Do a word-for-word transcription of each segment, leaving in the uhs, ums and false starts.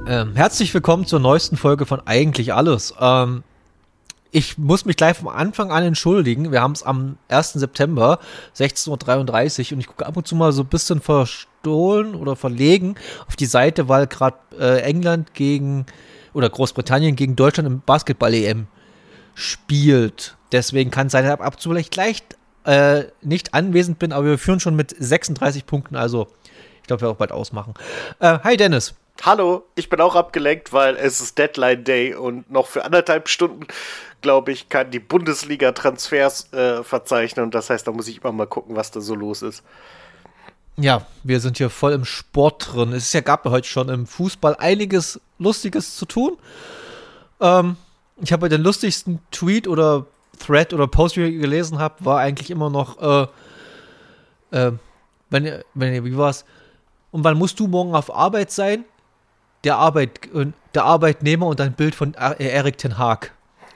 Ähm, herzlich willkommen zur neuesten Folge von Eigentlich Alles. Ähm, ich muss mich gleich vom Anfang an entschuldigen. Wir haben es am ersten September, sechzehn Uhr dreiunddreißig, und ich gucke ab und zu mal so ein bisschen verstohlen oder verlegen auf die Seite, weil gerade äh, England gegen oder Großbritannien gegen Deutschland im Basketball-E M spielt. Deswegen kann es sein, dass ich ab und zu vielleicht leicht äh, nicht anwesend bin, aber wir führen schon mit sechsunddreißig Punkten, also ich glaube, wir auch bald ausmachen. Äh, hi Dennis. Hallo, ich bin auch abgelenkt, weil es ist Deadline Day und noch für anderthalb Stunden, glaube ich, kann die Bundesliga Transfers äh, verzeichnen. Und das heißt, da muss ich immer mal gucken, was da so los ist. Ja, wir sind hier voll im Sport drin. Es ist ja, gab ja heute schon im Fußball einiges Lustiges zu tun. Ähm, ich habe den lustigsten Tweet oder Thread oder Post, den ich gelesen habe, war eigentlich immer noch, äh, äh, wenn, wenn, wie war's? Und wann musst du morgen auf Arbeit sein? Der, Arbeit, der Arbeitnehmer und ein Bild von Erik ten Hag.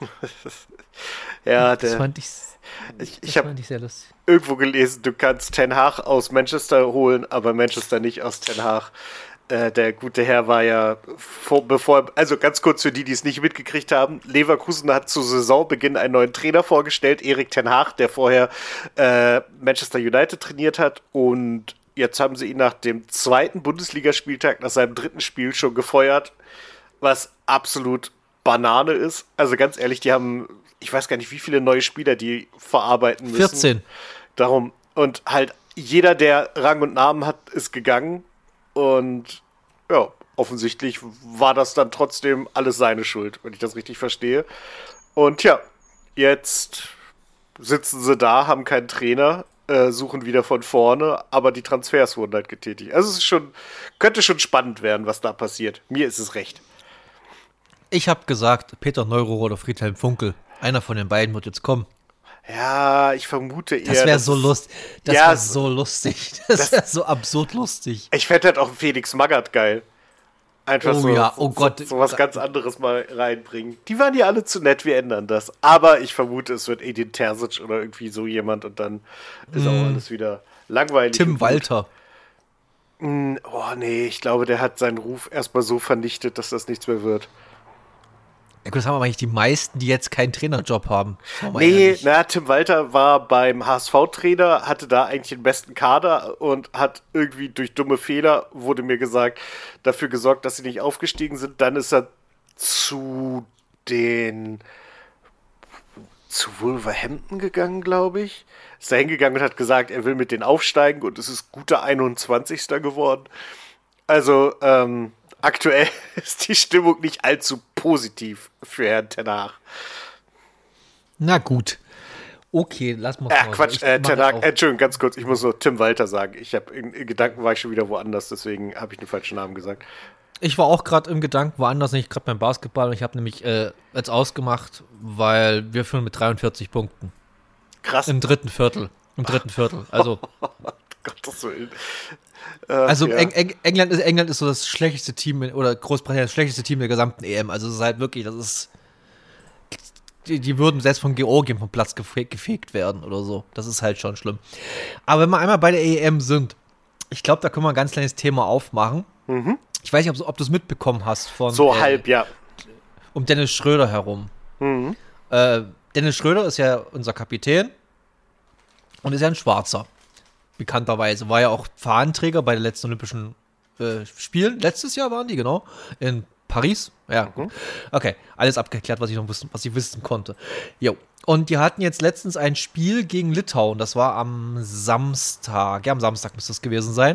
Ja, das der, fand ich, ich, das ich habe irgendwo gelesen, du kannst Ten Hag aus Manchester holen, aber Manchester nicht aus Ten Hag. Äh, der gute Herr war ja, vor, bevor, also ganz kurz für die, die es nicht mitgekriegt haben, Leverkusen hat zu Saisonbeginn einen neuen Trainer vorgestellt, Erik ten Hag, der vorher äh, Manchester United trainiert hat, und jetzt haben sie ihn nach dem zweiten Bundesligaspieltag, nach seinem dritten Spiel schon gefeuert, was absolut Banane ist. Also ganz ehrlich, die haben, ich weiß gar nicht, wie viele neue Spieler die verarbeiten müssen. vierzehn. Darum, und halt jeder, der Rang und Namen hat, ist gegangen, und ja, offensichtlich war das dann trotzdem alles seine Schuld, wenn ich das richtig verstehe. Und ja, jetzt sitzen sie da, haben keinen Trainer, suchen wieder von vorne, aber die Transfers wurden halt getätigt. Also es ist schon, könnte schon spannend werden, was da passiert. Mir ist es recht. Ich habe gesagt, Peter Neururer oder Friedhelm Funkel. Einer von den beiden wird jetzt kommen. Ja, ich vermute eher. Das wäre so lustig. Das ja, wäre so lustig. Das, das wäre so absurd lustig. Ich fände halt auch Felix Magath geil. Einfach oh, so, ja. oh so, Gott. so, so was ganz anderes mal reinbringen. Die waren ja alle zu nett, wir ändern das. Aber ich vermute, es wird Edin Terzic oder irgendwie so jemand, und dann ist mm. auch alles wieder langweilig. Tim Walter. Mm, oh nee, ich glaube, der hat seinen Ruf erstmal so vernichtet, dass das nichts mehr wird. Ja gut, das haben aber eigentlich die meisten, die jetzt keinen Trainerjob haben. Nee, na, Tim Walter war beim H S V-Trainer, hatte da eigentlich den besten Kader und hat irgendwie durch dumme Fehler, wurde mir gesagt, dafür gesorgt, dass sie nicht aufgestiegen sind. Dann ist er zu den zu Wolverhampton gegangen, glaube ich. Ist da hingegangen und hat gesagt, er will mit denen aufsteigen, und es ist guter einundzwanzigster geworden. Also, ähm, aktuell ist die Stimmung nicht allzu positiv für Herrn ten Hag. Na gut. Okay, lass mal. Ja, Quatsch, äh, ten Hag, äh, Entschuldigung, ganz kurz, ich muss nur Tim Walter sagen. Ich habe in, in Gedanken war ich schon wieder woanders, deswegen habe ich den falschen Namen gesagt. Ich war auch gerade im Gedanken woanders, nicht gerade beim Basketball, und ich habe nämlich äh, jetzt ausgemacht, weil wir führen mit dreiundvierzig Punkten. Krass. Im dritten Viertel. Im dritten Viertel. Also. Gottes Willen. Äh, also ja. Eng- Eng- England, ist, England ist so das schlechteste Team, in, oder Großbritannien das schlechteste Team der gesamten E M. Also es ist halt wirklich, das ist, die, die würden selbst von Georgien vom Platz gefe- gefegt werden oder so. Das ist halt schon schlimm. Aber wenn wir einmal bei der E M sind, ich glaube, da können wir ein ganz kleines Thema aufmachen. Mhm. Ich weiß nicht, ob, ob du es mitbekommen hast von so äh, halb, ja. um Dennis Schröder herum. Mhm. Äh, Dennis Schröder ist ja unser Kapitän und ist ja ein Schwarzer. Bekannterweise. War ja auch Fahnenträger bei den letzten Olympischen äh, Spielen. Letztes Jahr waren die, genau. In Paris. Ja, mhm. Okay, alles abgeklärt, was ich noch wissen, was ich wissen konnte. Jo. Und die hatten jetzt letztens ein Spiel gegen Litauen. Das war am Samstag. Ja, am Samstag müsste es gewesen sein.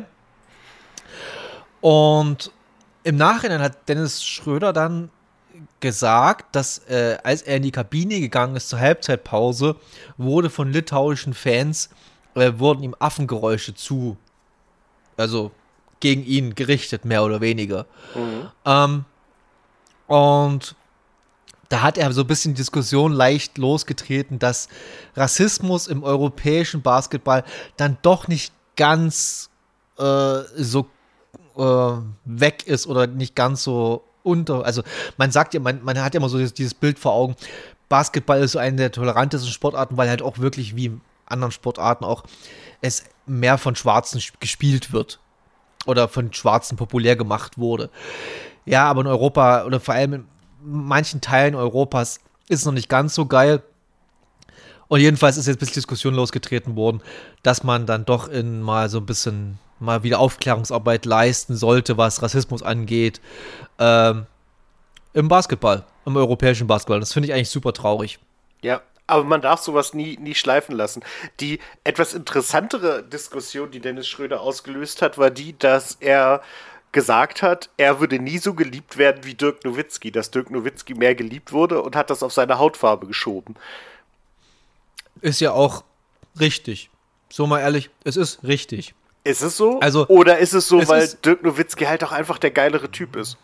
Und im Nachhinein hat Dennis Schröder dann gesagt, dass äh, als er in die Kabine gegangen ist zur Halbzeitpause, wurde von litauischen Fans äh, wurden ihm Affengeräusche zu, also gegen ihn gerichtet, mehr oder weniger. Mhm. Ähm, und da hat er so ein bisschen Diskussion leicht losgetreten, dass Rassismus im europäischen Basketball dann doch nicht ganz äh, so äh, weg ist oder nicht ganz so unter, also man sagt ja, man, man hat ja immer so dieses, dieses Bild vor Augen, Basketball ist so eine der tolerantesten Sportarten, weil halt auch wirklich wie in anderen Sportarten auch es mehr von Schwarzen gespielt wird oder von Schwarzen populär gemacht wurde. Ja, aber in Europa oder vor allem in manchen Teilen Europas ist es noch nicht ganz so geil. Und jedenfalls ist jetzt ein bisschen Diskussion losgetreten worden, dass man dann doch in mal so ein bisschen mal wieder Aufklärungsarbeit leisten sollte, was Rassismus angeht, ähm, im Basketball, im europäischen Basketball. Das finde ich eigentlich super traurig. Ja, aber man darf sowas nie, nie schleifen lassen. Die etwas interessantere Diskussion, die Dennis Schröder ausgelöst hat, war die, dass er gesagt hat, er würde nie so geliebt werden wie Dirk Nowitzki, dass Dirk Nowitzki mehr geliebt wurde und hat das auf seine Hautfarbe geschoben. Ist ja auch richtig. So mal ehrlich, es ist richtig. Ist es so? Also, oder ist es so, es weil ist, Dirk Nowitzki halt auch einfach der geilere Typ ist?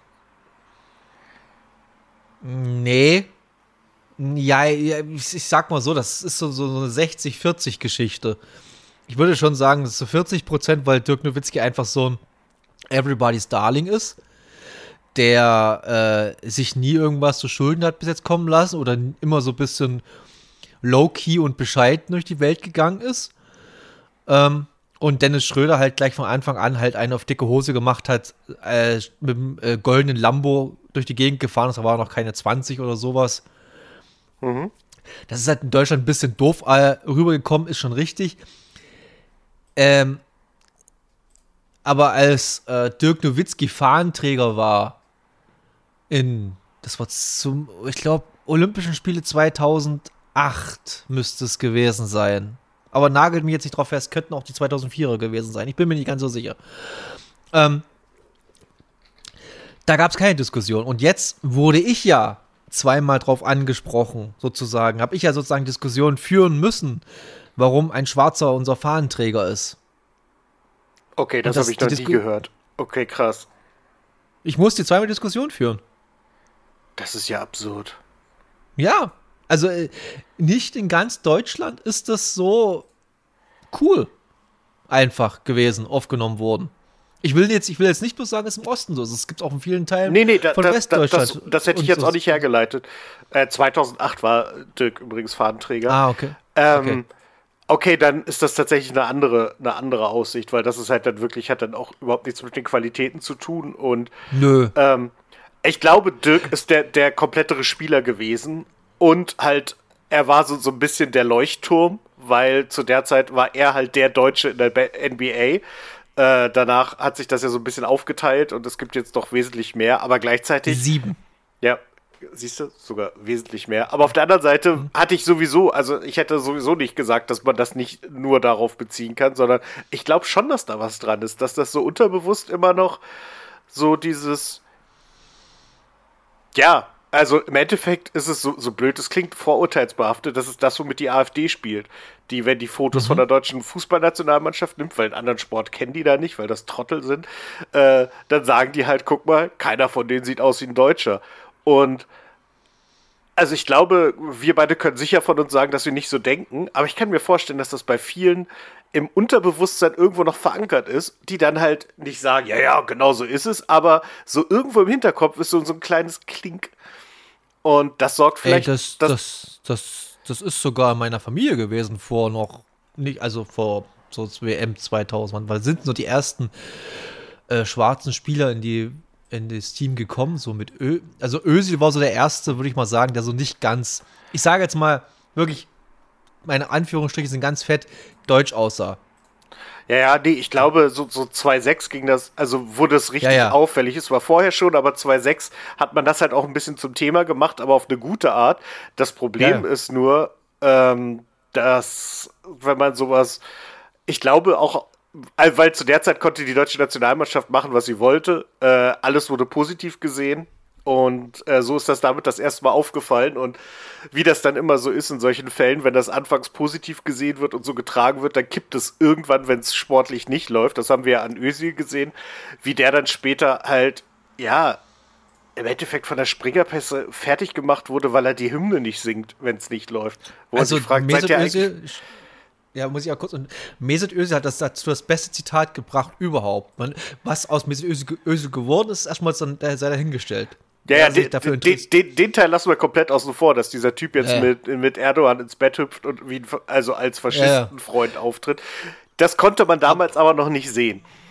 Nee. Ja, ich sag mal so, das ist so, so eine sechzig vierzig Geschichte. Ich würde schon sagen, das ist so vierzig Prozent, weil Dirk Nowitzki einfach so ein Everybody's Darling ist, der äh, sich nie irgendwas zu Schulden hat bis jetzt kommen lassen oder immer so ein bisschen low-key und bescheiden durch die Welt gegangen ist. Ähm, und Dennis Schröder halt gleich von Anfang an halt eine auf dicke Hose gemacht hat, äh, mit dem äh, goldenen Lambo durch die Gegend gefahren ist, da war noch keine zwanzig oder sowas. Mhm. Das ist halt in Deutschland ein bisschen doof äh, rübergekommen, ist schon richtig. Ähm, aber als äh, Dirk Nowitzki Fahnenträger war in, das war zum, ich glaube, Olympischen Spiele zweitausendacht müsste es gewesen sein. Aber nagelt mich jetzt nicht drauf fest, könnten auch die zweitausendvierer gewesen sein. Ich bin mir nicht ganz so sicher. Ähm, da gab es keine Diskussion. Und jetzt wurde ich ja zweimal drauf angesprochen, sozusagen. Habe ich ja sozusagen Diskussionen führen müssen, warum ein Schwarzer unser Fahnenträger ist. Okay, das, das habe ich noch nie gehört. Okay, krass. Ich musste zweimal Diskussion führen. Das ist ja absurd. Ja, also äh, nicht in ganz Deutschland ist das so cool einfach gewesen, aufgenommen worden. Ich will jetzt, ich will jetzt nicht bloß sagen, es ist im Osten so. Es gibt es auch in vielen Teilen nee, nee, da, von das, Westdeutschland. Das, das, das hätte ich jetzt so. auch nicht hergeleitet. Äh, zweitausendacht war Dirk übrigens Fahnenträger. Ah, okay. Ähm, okay. Okay, dann ist das tatsächlich eine andere, eine andere Aussicht, weil das ist halt dann wirklich, hat dann auch überhaupt nichts mit den Qualitäten zu tun. Und Nö. Ähm, ich glaube, Dirk ist der, der komplettere Spieler gewesen und halt, er war so, so ein bisschen der Leuchtturm, weil zu der Zeit war er halt der Deutsche in der N B A. Äh, danach hat sich das ja so ein bisschen aufgeteilt und es gibt jetzt doch wesentlich mehr, aber gleichzeitig... Sieben. Ja, siehst du, sogar wesentlich mehr. Aber auf der anderen Seite mhm. hatte ich sowieso, also ich hätte sowieso nicht gesagt, dass man das nicht nur darauf beziehen kann, sondern ich glaube schon, dass da was dran ist, dass das so unterbewusst immer noch so dieses... Ja, also im Endeffekt ist es so, so blöd, es klingt vorurteilsbehaftet, das ist das, womit die AfD spielt. Die, wenn die Fotos mhm. von der deutschen Fußballnationalmannschaft nimmt, weil einen anderen Sport kennen die da nicht, weil das Trottel sind, äh, dann sagen die halt, guck mal, keiner von denen sieht aus wie ein Deutscher. Und also ich glaube, wir beide können sicher von uns sagen, dass wir nicht so denken, aber ich kann mir vorstellen, dass das bei vielen im Unterbewusstsein irgendwo noch verankert ist, die dann halt nicht sagen, ja, ja, genau so ist es, aber so irgendwo im Hinterkopf ist so, so ein kleines Klink. Und das sorgt vielleicht... Ey, das, das, das, das ist sogar in meiner Familie gewesen vor noch, nicht, also vor so W M zweitausend, weil sind so die ersten äh, schwarzen Spieler in die in das Team gekommen, so mit Ö, also Özil war so der erste, würde ich mal sagen, der so nicht ganz, ich sage jetzt mal wirklich, meine Anführungsstriche sind ganz fett, deutsch aussah. Ja, ja, nee, ich glaube, so, so zwei Komma sechs ging das, also wurde es richtig ja, ja. auffällig. Es war vorher schon, aber zwei Komma sechs hat man das halt auch ein bisschen zum Thema gemacht, aber auf eine gute Art. Das Problem ja. ist nur, ähm, dass, wenn man sowas, ich glaube auch, weil zu der Zeit konnte die deutsche Nationalmannschaft machen, was sie wollte. Äh, alles wurde positiv gesehen. Und äh, so ist das damit das erste Mal aufgefallen. Und wie das dann immer so ist in solchen Fällen, wenn das anfangs positiv gesehen wird und so getragen wird, dann kippt es irgendwann, wenn es sportlich nicht läuft. Das haben wir ja an Özil gesehen, wie der dann später halt, ja, im Endeffekt von der Springerpässe fertig gemacht wurde, weil er die Hymne nicht singt, wenn es nicht läuft. Wo also fragt, Mesut Özil... Ja, muss ich auch kurz. Und Mesut Özil hat das dazu das beste Zitat gebracht überhaupt. Man, was aus Mesut Özil, Özil geworden ist, ist erstmal dann, sei dahingestellt. Ja, ja, den, den, den, den Teil lassen wir komplett außen vor, dass dieser Typ jetzt ja. mit, mit Erdogan ins Bett hüpft und wie also als Faschistenfreund ja, ja. auftritt. Das konnte man damals aber noch nicht sehen.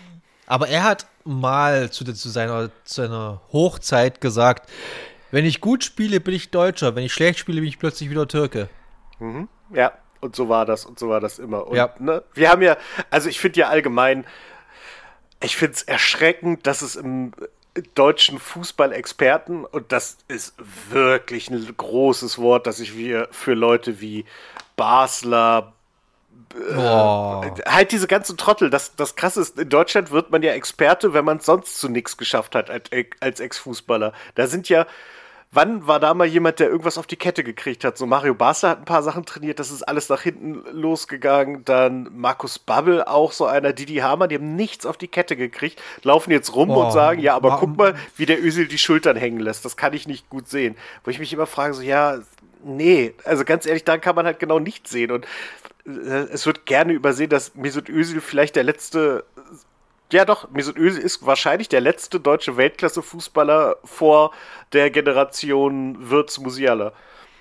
Aber er hat mal zu, zu, seiner, zu seiner Hochzeit gesagt, wenn ich gut spiele, bin ich Deutscher, wenn ich schlecht spiele, bin ich plötzlich wieder Türke. Mhm. Ja, und so war das und so war das immer. Und, Ja. ne, wir haben ja, also ich finde ja allgemein, ich finde es erschreckend, dass es im deutschen Fußballexperten, und das ist wirklich ein großes Wort, das ich wir für Leute wie Basler, Boah. halt diese ganzen Trottel, das, das Krasse ist, in Deutschland wird man ja Experte, wenn man es sonst zu nichts geschafft hat als, als Ex-Fußballer. Da sind ja, wann war da mal jemand, der irgendwas auf die Kette gekriegt hat? So Mario Basler hat ein paar Sachen trainiert, das ist alles nach hinten losgegangen. Dann Markus Babbel, auch so einer, Didi Hamann, die haben nichts auf die Kette gekriegt, laufen jetzt rum Boah. und sagen, ja, aber War- guck mal, wie der Özil die Schultern hängen lässt. Das kann ich nicht gut sehen. Wo ich mich immer frage, so, ja, nee, also ganz ehrlich, da kann man halt genau nichts sehen. Und äh, es wird gerne übersehen, dass Mesut Özil vielleicht der letzte, ja doch, Mesut Özil ist wahrscheinlich der letzte deutsche Weltklasse-Fußballer vor der Generation Wirtz Musiala.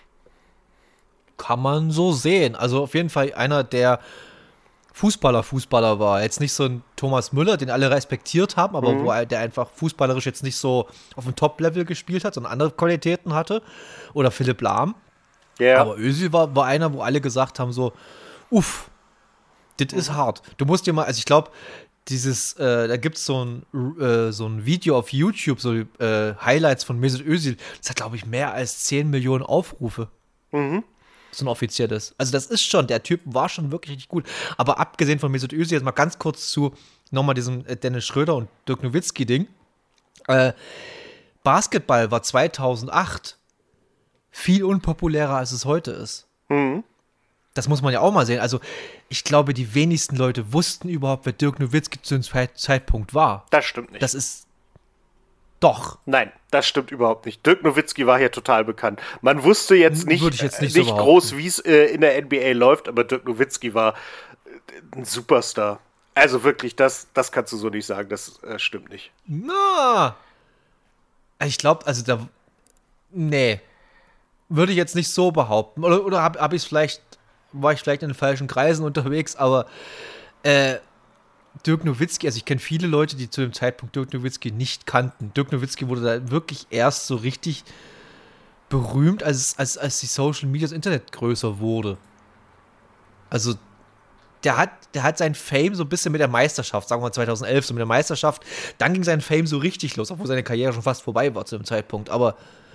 Kann man so sehen. Also auf jeden Fall einer, der Fußballer, Fußballer war. Jetzt nicht so ein Thomas Müller, den alle respektiert haben, aber Mhm. wo er, der einfach fußballerisch jetzt nicht so auf dem Top-Level gespielt hat, sondern andere Qualitäten hatte. Oder Philipp Lahm. Ja, Aber Özil war, war einer, wo alle gesagt haben so, uff, das ist hart. Du musst dir mal, also ich glaube, dieses, äh, da gibt es so ein, äh, so ein Video auf YouTube, so äh, Highlights von Mesut Özil, das hat, glaube ich, mehr als zehn Millionen Aufrufe. Mhm. So ein offizielles. Also das ist schon, der Typ war schon wirklich richtig gut. Aber abgesehen von Mesut Özil, jetzt mal ganz kurz zu nochmal diesem äh, Dennis Schröder und Dirk Nowitzki-Ding. Äh, Basketball war zweitausendacht viel unpopulärer, als es heute ist. Mhm. Das muss man ja auch mal sehen. Also ich glaube, die wenigsten Leute wussten überhaupt, wer Dirk Nowitzki zu dem Zeit- Zeitpunkt war. Das stimmt nicht. Das ist doch. Nein, das stimmt überhaupt nicht. Dirk Nowitzki war hier total bekannt. Man wusste jetzt nicht, Würde ich jetzt nicht nicht, so groß, wie es äh, in der N B A läuft, aber Dirk Nowitzki war äh, ein Superstar. Also wirklich, das, das kannst du so nicht sagen, das äh, stimmt nicht. Na. Ich glaube, also da. Nee. Würde ich jetzt nicht so behaupten. Oder, oder habe hab ich es vielleicht. War ich vielleicht in den falschen Kreisen unterwegs, aber. Äh. Dirk Nowitzki, also ich kenne viele Leute, die zu dem Zeitpunkt Dirk Nowitzki nicht kannten. Dirk Nowitzki wurde da wirklich erst so richtig berühmt, als, als, als die Social Media, das Internet größer wurde. Also der hat, der hat sein Fame so ein bisschen mit der Meisterschaft, sagen wir mal zweitausendelf, so mit der Meisterschaft, dann ging sein Fame so richtig los, obwohl seine Karriere schon fast vorbei war zu dem Zeitpunkt, aber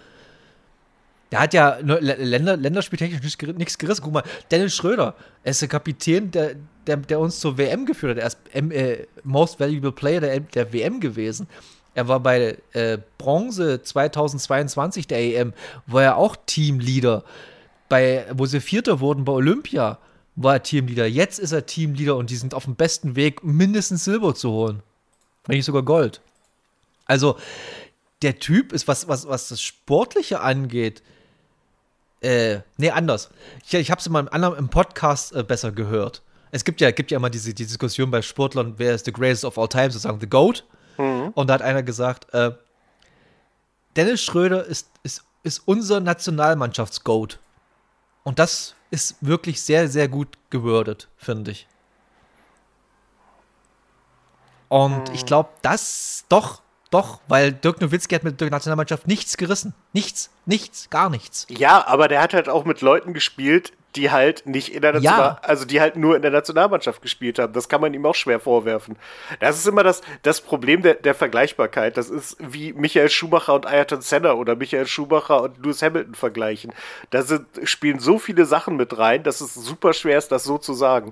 der hat ja Länder, länderspieltechnisch nichts ger- nichts gerissen. Guck mal, Dennis Schröder, er ist der Kapitän, der, der, der uns zur W M geführt hat. Er ist M, äh, Most Valuable Player der, der W M gewesen. Er war bei äh, Bronze zweitausendzweiundzwanzig der E M, war er auch Teamleader. Bei, wo sie Vierter wurden bei Olympia, war er Teamleader. Jetzt ist er Teamleader und die sind auf dem besten Weg, mindestens Silber zu holen. Wenn nicht sogar Gold. Also, der Typ ist, was, was, was das Sportliche angeht, Äh, nee, anders. Ich, ich habe es in meinem anderen im Podcast äh, besser gehört. Es gibt ja, gibt ja immer diese die Diskussion bei Sportlern, wer ist the greatest of all time, sozusagen the GOAT. Mhm. Und da hat einer gesagt, äh, Dennis Schröder ist, ist, ist unser Nationalmannschafts-GOAT. Und das ist wirklich sehr, sehr gut gewordet, finde ich. Und Mhm. ich glaube, das doch, doch, weil Dirk Nowitzki hat mit der Nationalmannschaft nichts gerissen. Nichts, nichts, gar nichts. Ja, aber der hat halt auch mit Leuten gespielt, die halt nicht in der National Ja. also die halt nur in der Nationalmannschaft gespielt haben. Das kann man ihm auch schwer vorwerfen. Das ist immer das, das Problem der, der Vergleichbarkeit. Das ist wie Michael Schumacher und Ayrton Senna oder Michael Schumacher und Lewis Hamilton vergleichen. Da sind, spielen so viele Sachen mit rein, dass es super schwer ist, das so zu sagen.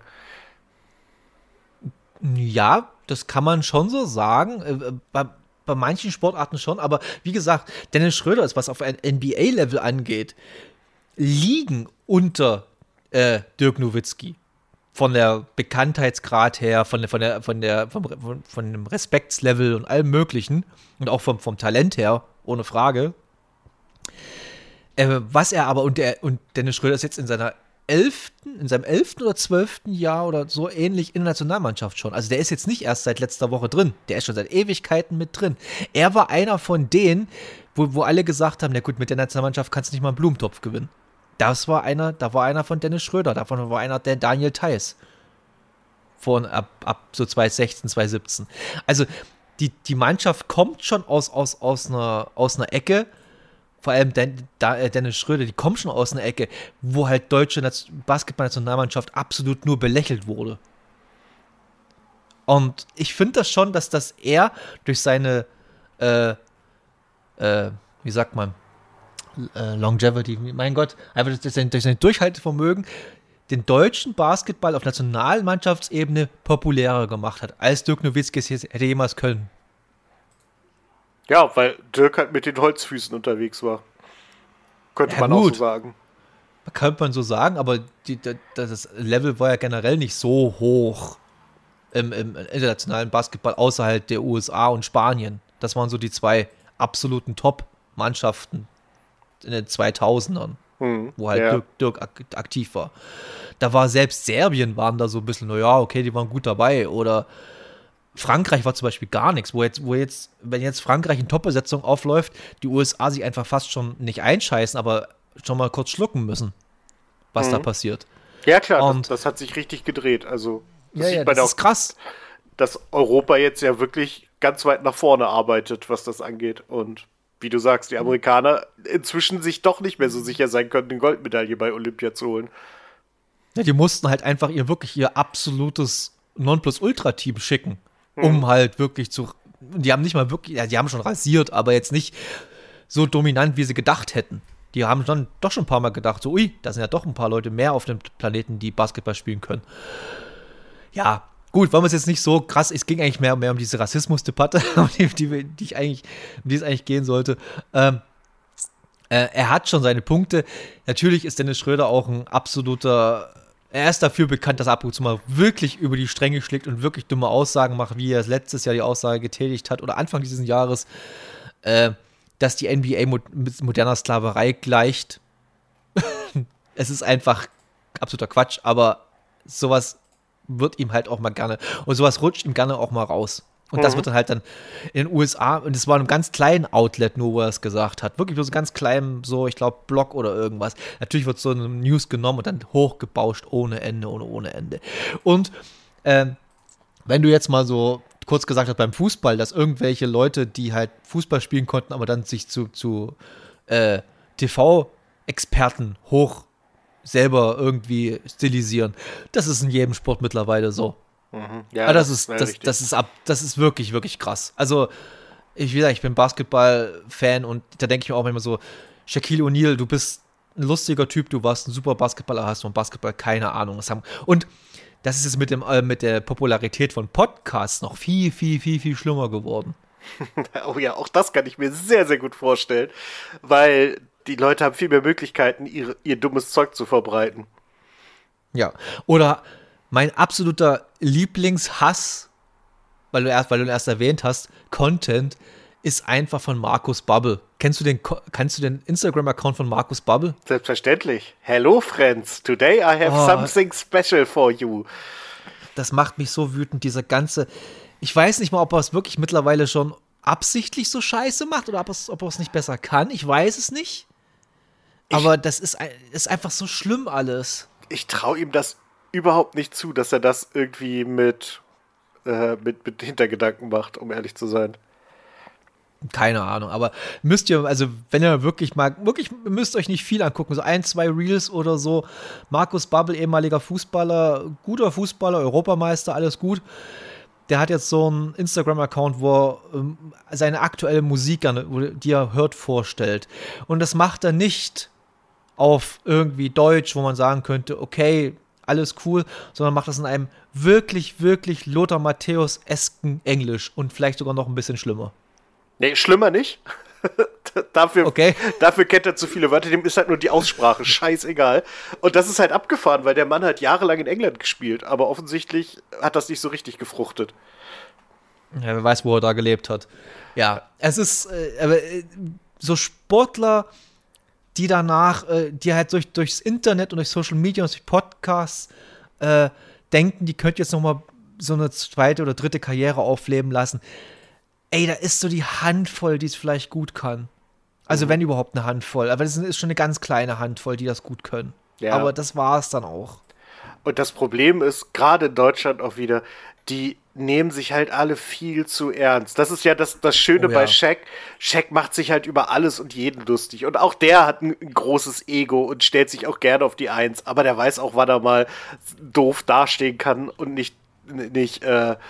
Ja, das kann man schon so sagen. Äh, bei, bei manchen Sportarten schon, aber wie gesagt, Dennis Schröder ist, was auf ein N B A-Level angeht, liegen unter äh, Dirk Nowitzki. Von der Bekanntheitsgrad her, von der, von der, von der, vom, von, von dem Respektslevel und allem Möglichen und auch vom, vom Talent her, ohne Frage. Äh, was er aber, und, der, und Dennis Schröder ist jetzt in seiner elften, in seinem elften oder zwölften Jahr oder so ähnlich in der Nationalmannschaft schon. Also der ist jetzt nicht erst seit letzter Woche drin. Der ist schon seit Ewigkeiten mit drin. Er war einer von denen, wo, wo alle gesagt haben, na gut, mit der Nationalmannschaft kannst du nicht mal einen Blumentopf gewinnen. Das war einer, da war einer von Dennis Schröder, davon war einer der Daniel Theiss. von ab, ab so zwanzig sechzehn, zwanzig siebzehn. Also die, die Mannschaft kommt schon aus, aus, aus, einer, aus einer Ecke, vor allem Den, da, Dennis Schröder, die kommen schon aus einer Ecke, wo halt deutsche Basketball-Nationalmannschaft absolut nur belächelt wurde. Und ich finde das schon, dass das er durch seine, äh, äh, wie sagt man, äh, Longevity, mein Gott, einfach durch sein, durch sein Durchhaltevermögen den deutschen Basketball auf Nationalmannschaftsebene populärer gemacht hat, als Dirk Nowitzki es hätte jemals können. Ja, weil Dirk halt mit den Holzfüßen unterwegs war. Könnte ja, man gut. auch so sagen. Könnte man so sagen, aber die, das Level war ja generell nicht so hoch im, im internationalen Basketball außerhalb der U S A und Spanien. Das waren so die zwei absoluten Top-Mannschaften in den zweitausendern, hm, wo halt ja. Dirk, Dirk ak- aktiv war. Da war selbst Serbien waren da so ein bisschen, naja, okay, die waren gut dabei. Oder Frankreich war zum Beispiel gar nichts, wo jetzt, wo jetzt, wenn jetzt Frankreich in Top-Besetzung aufläuft, die U S A sich einfach fast schon nicht einscheißen, aber schon mal kurz schlucken müssen, was hm. da passiert. Ja, klar, und das, das hat sich richtig gedreht. Also, das ja, sieht ja, man das auch, ist krass. Dass Europa jetzt ja wirklich ganz weit nach vorne arbeitet, was das angeht. Und wie du sagst, die Amerikaner inzwischen sich doch nicht mehr so sicher sein können, eine Goldmedaille bei Olympia zu holen. Ja, die mussten halt einfach ihr wirklich ihr absolutes Nonplusultra-Team schicken, hm. um halt wirklich zu. Die haben nicht mal wirklich, ja, die haben schon rasiert, aber jetzt nicht so dominant, wie sie gedacht hätten. Die haben dann doch schon ein paar Mal gedacht, so, ui, da sind ja doch ein paar Leute mehr auf dem Planeten, die Basketball spielen können. Ja, gut, wollen wir es jetzt nicht so krass, es ging eigentlich mehr, mehr um diese Rassismus-Debatte, um die, die, die ich eigentlich, um die es eigentlich gehen sollte. Ähm, äh, er hat schon seine Punkte. Natürlich ist Dennis Schröder auch ein absoluter, er ist dafür bekannt, dass er ab und zu mal wirklich über die Stränge schlägt und wirklich dumme Aussagen macht, wie er letztes Jahr die Aussage getätigt hat oder Anfang dieses Jahres, äh, dass die N B A mit moderner Sklaverei gleicht. Es ist einfach absoluter Quatsch, aber sowas wird ihm halt auch mal gerne, und sowas rutscht ihm gerne auch mal raus. Und mhm. das wird dann halt dann in den U S A, und es war in einem ganz kleinen Outlet nur, wo er es gesagt hat. Wirklich nur so ganz klein, so, ich glaube, Blog oder irgendwas. Natürlich wird so eine News genommen und dann hochgebauscht ohne Ende, ohne, ohne Ende. Und ähm, wenn du jetzt mal so kurz gesagt hast beim Fußball, dass irgendwelche Leute, die halt Fußball spielen konnten, aber dann sich zu, zu äh, T V-Experten hoch selber irgendwie stilisieren. Das ist in jedem Sport mittlerweile so. Mhm. Ja, aber das, das ist, das, das ist ab, das ist wirklich, wirklich krass. Also, ich, wie gesagt, ich bin Basketball-Fan und da denke ich mir auch manchmal so, Shaquille O'Neal, du bist ein lustiger Typ, du warst ein super Basketballer, hast von Basketball keine Ahnung. Und das ist jetzt mit, dem, äh, mit der Popularität von Podcasts noch viel, viel, viel, viel schlimmer geworden. Oh ja, auch das kann ich mir sehr, sehr gut vorstellen, weil die Leute haben viel mehr Möglichkeiten, ihr, ihr dummes Zeug zu verbreiten. Ja, oder mein absoluter Lieblingshass, weil du erst, weil du ihn erst erwähnt hast, Content, ist einfach von Markus Babbel. Kennst du den, kennst du den Instagram-Account von Markus Babbel? Selbstverständlich. Hello, friends. Today I have oh, something special for you. Das macht mich so wütend, dieser ganze. Ich weiß nicht mal, ob er es wirklich mittlerweile schon absichtlich so scheiße macht oder ob er es, ob er es nicht besser kann. Ich weiß es nicht. Ich, Aber das ist, ist einfach so schlimm alles. Ich traue ihm das überhaupt nicht zu, dass er das irgendwie mit, äh, mit, mit Hintergedanken macht, um ehrlich zu sein. Keine Ahnung, aber müsst ihr, also wenn ihr wirklich mal, wirklich müsst euch nicht viel angucken, so ein, zwei Reels oder so. Markus Babbel, ehemaliger Fußballer, guter Fußballer, Europameister, alles gut. Der hat jetzt so einen Instagram-Account, wo er ähm, seine aktuelle Musik, die er hört, vorstellt. Und das macht er nicht auf irgendwie Deutsch, wo man sagen könnte, okay, alles cool, sondern macht das in einem wirklich, wirklich Lothar Matthäus-esken Englisch und vielleicht sogar noch ein bisschen schlimmer. Nee, schlimmer nicht. dafür, okay. dafür kennt er zu viele Wörter, dem ist halt nur die Aussprache scheißegal. Und das ist halt abgefahren, weil der Mann hat jahrelang in England gespielt, aber offensichtlich hat das nicht so richtig gefruchtet. Ja, wer weiß, wo er da gelebt hat. Ja, es ist, äh, aber äh, so Sportler, die danach, äh, die halt durch, durchs Internet und durch Social Media und durch Podcasts äh, denken, die könnte jetzt nochmal so eine zweite oder dritte Karriere aufleben lassen. Ey, da ist so die Handvoll, die es vielleicht gut kann. Also mhm. wenn überhaupt eine Handvoll. Aber das ist schon eine ganz kleine Handvoll, die das gut können. Ja. Aber das war es dann auch. Und das Problem ist, gerade in Deutschland auch wieder, die nehmen sich halt alle viel zu ernst. Das ist ja das, das Schöne Oh ja. bei Shaq. Shaq macht sich halt über alles und jeden lustig. Und auch der hat ein, ein großes Ego und stellt sich auch gerne auf die Eins. Aber der weiß auch, wann er mal doof dastehen kann und nicht, nicht äh, äh,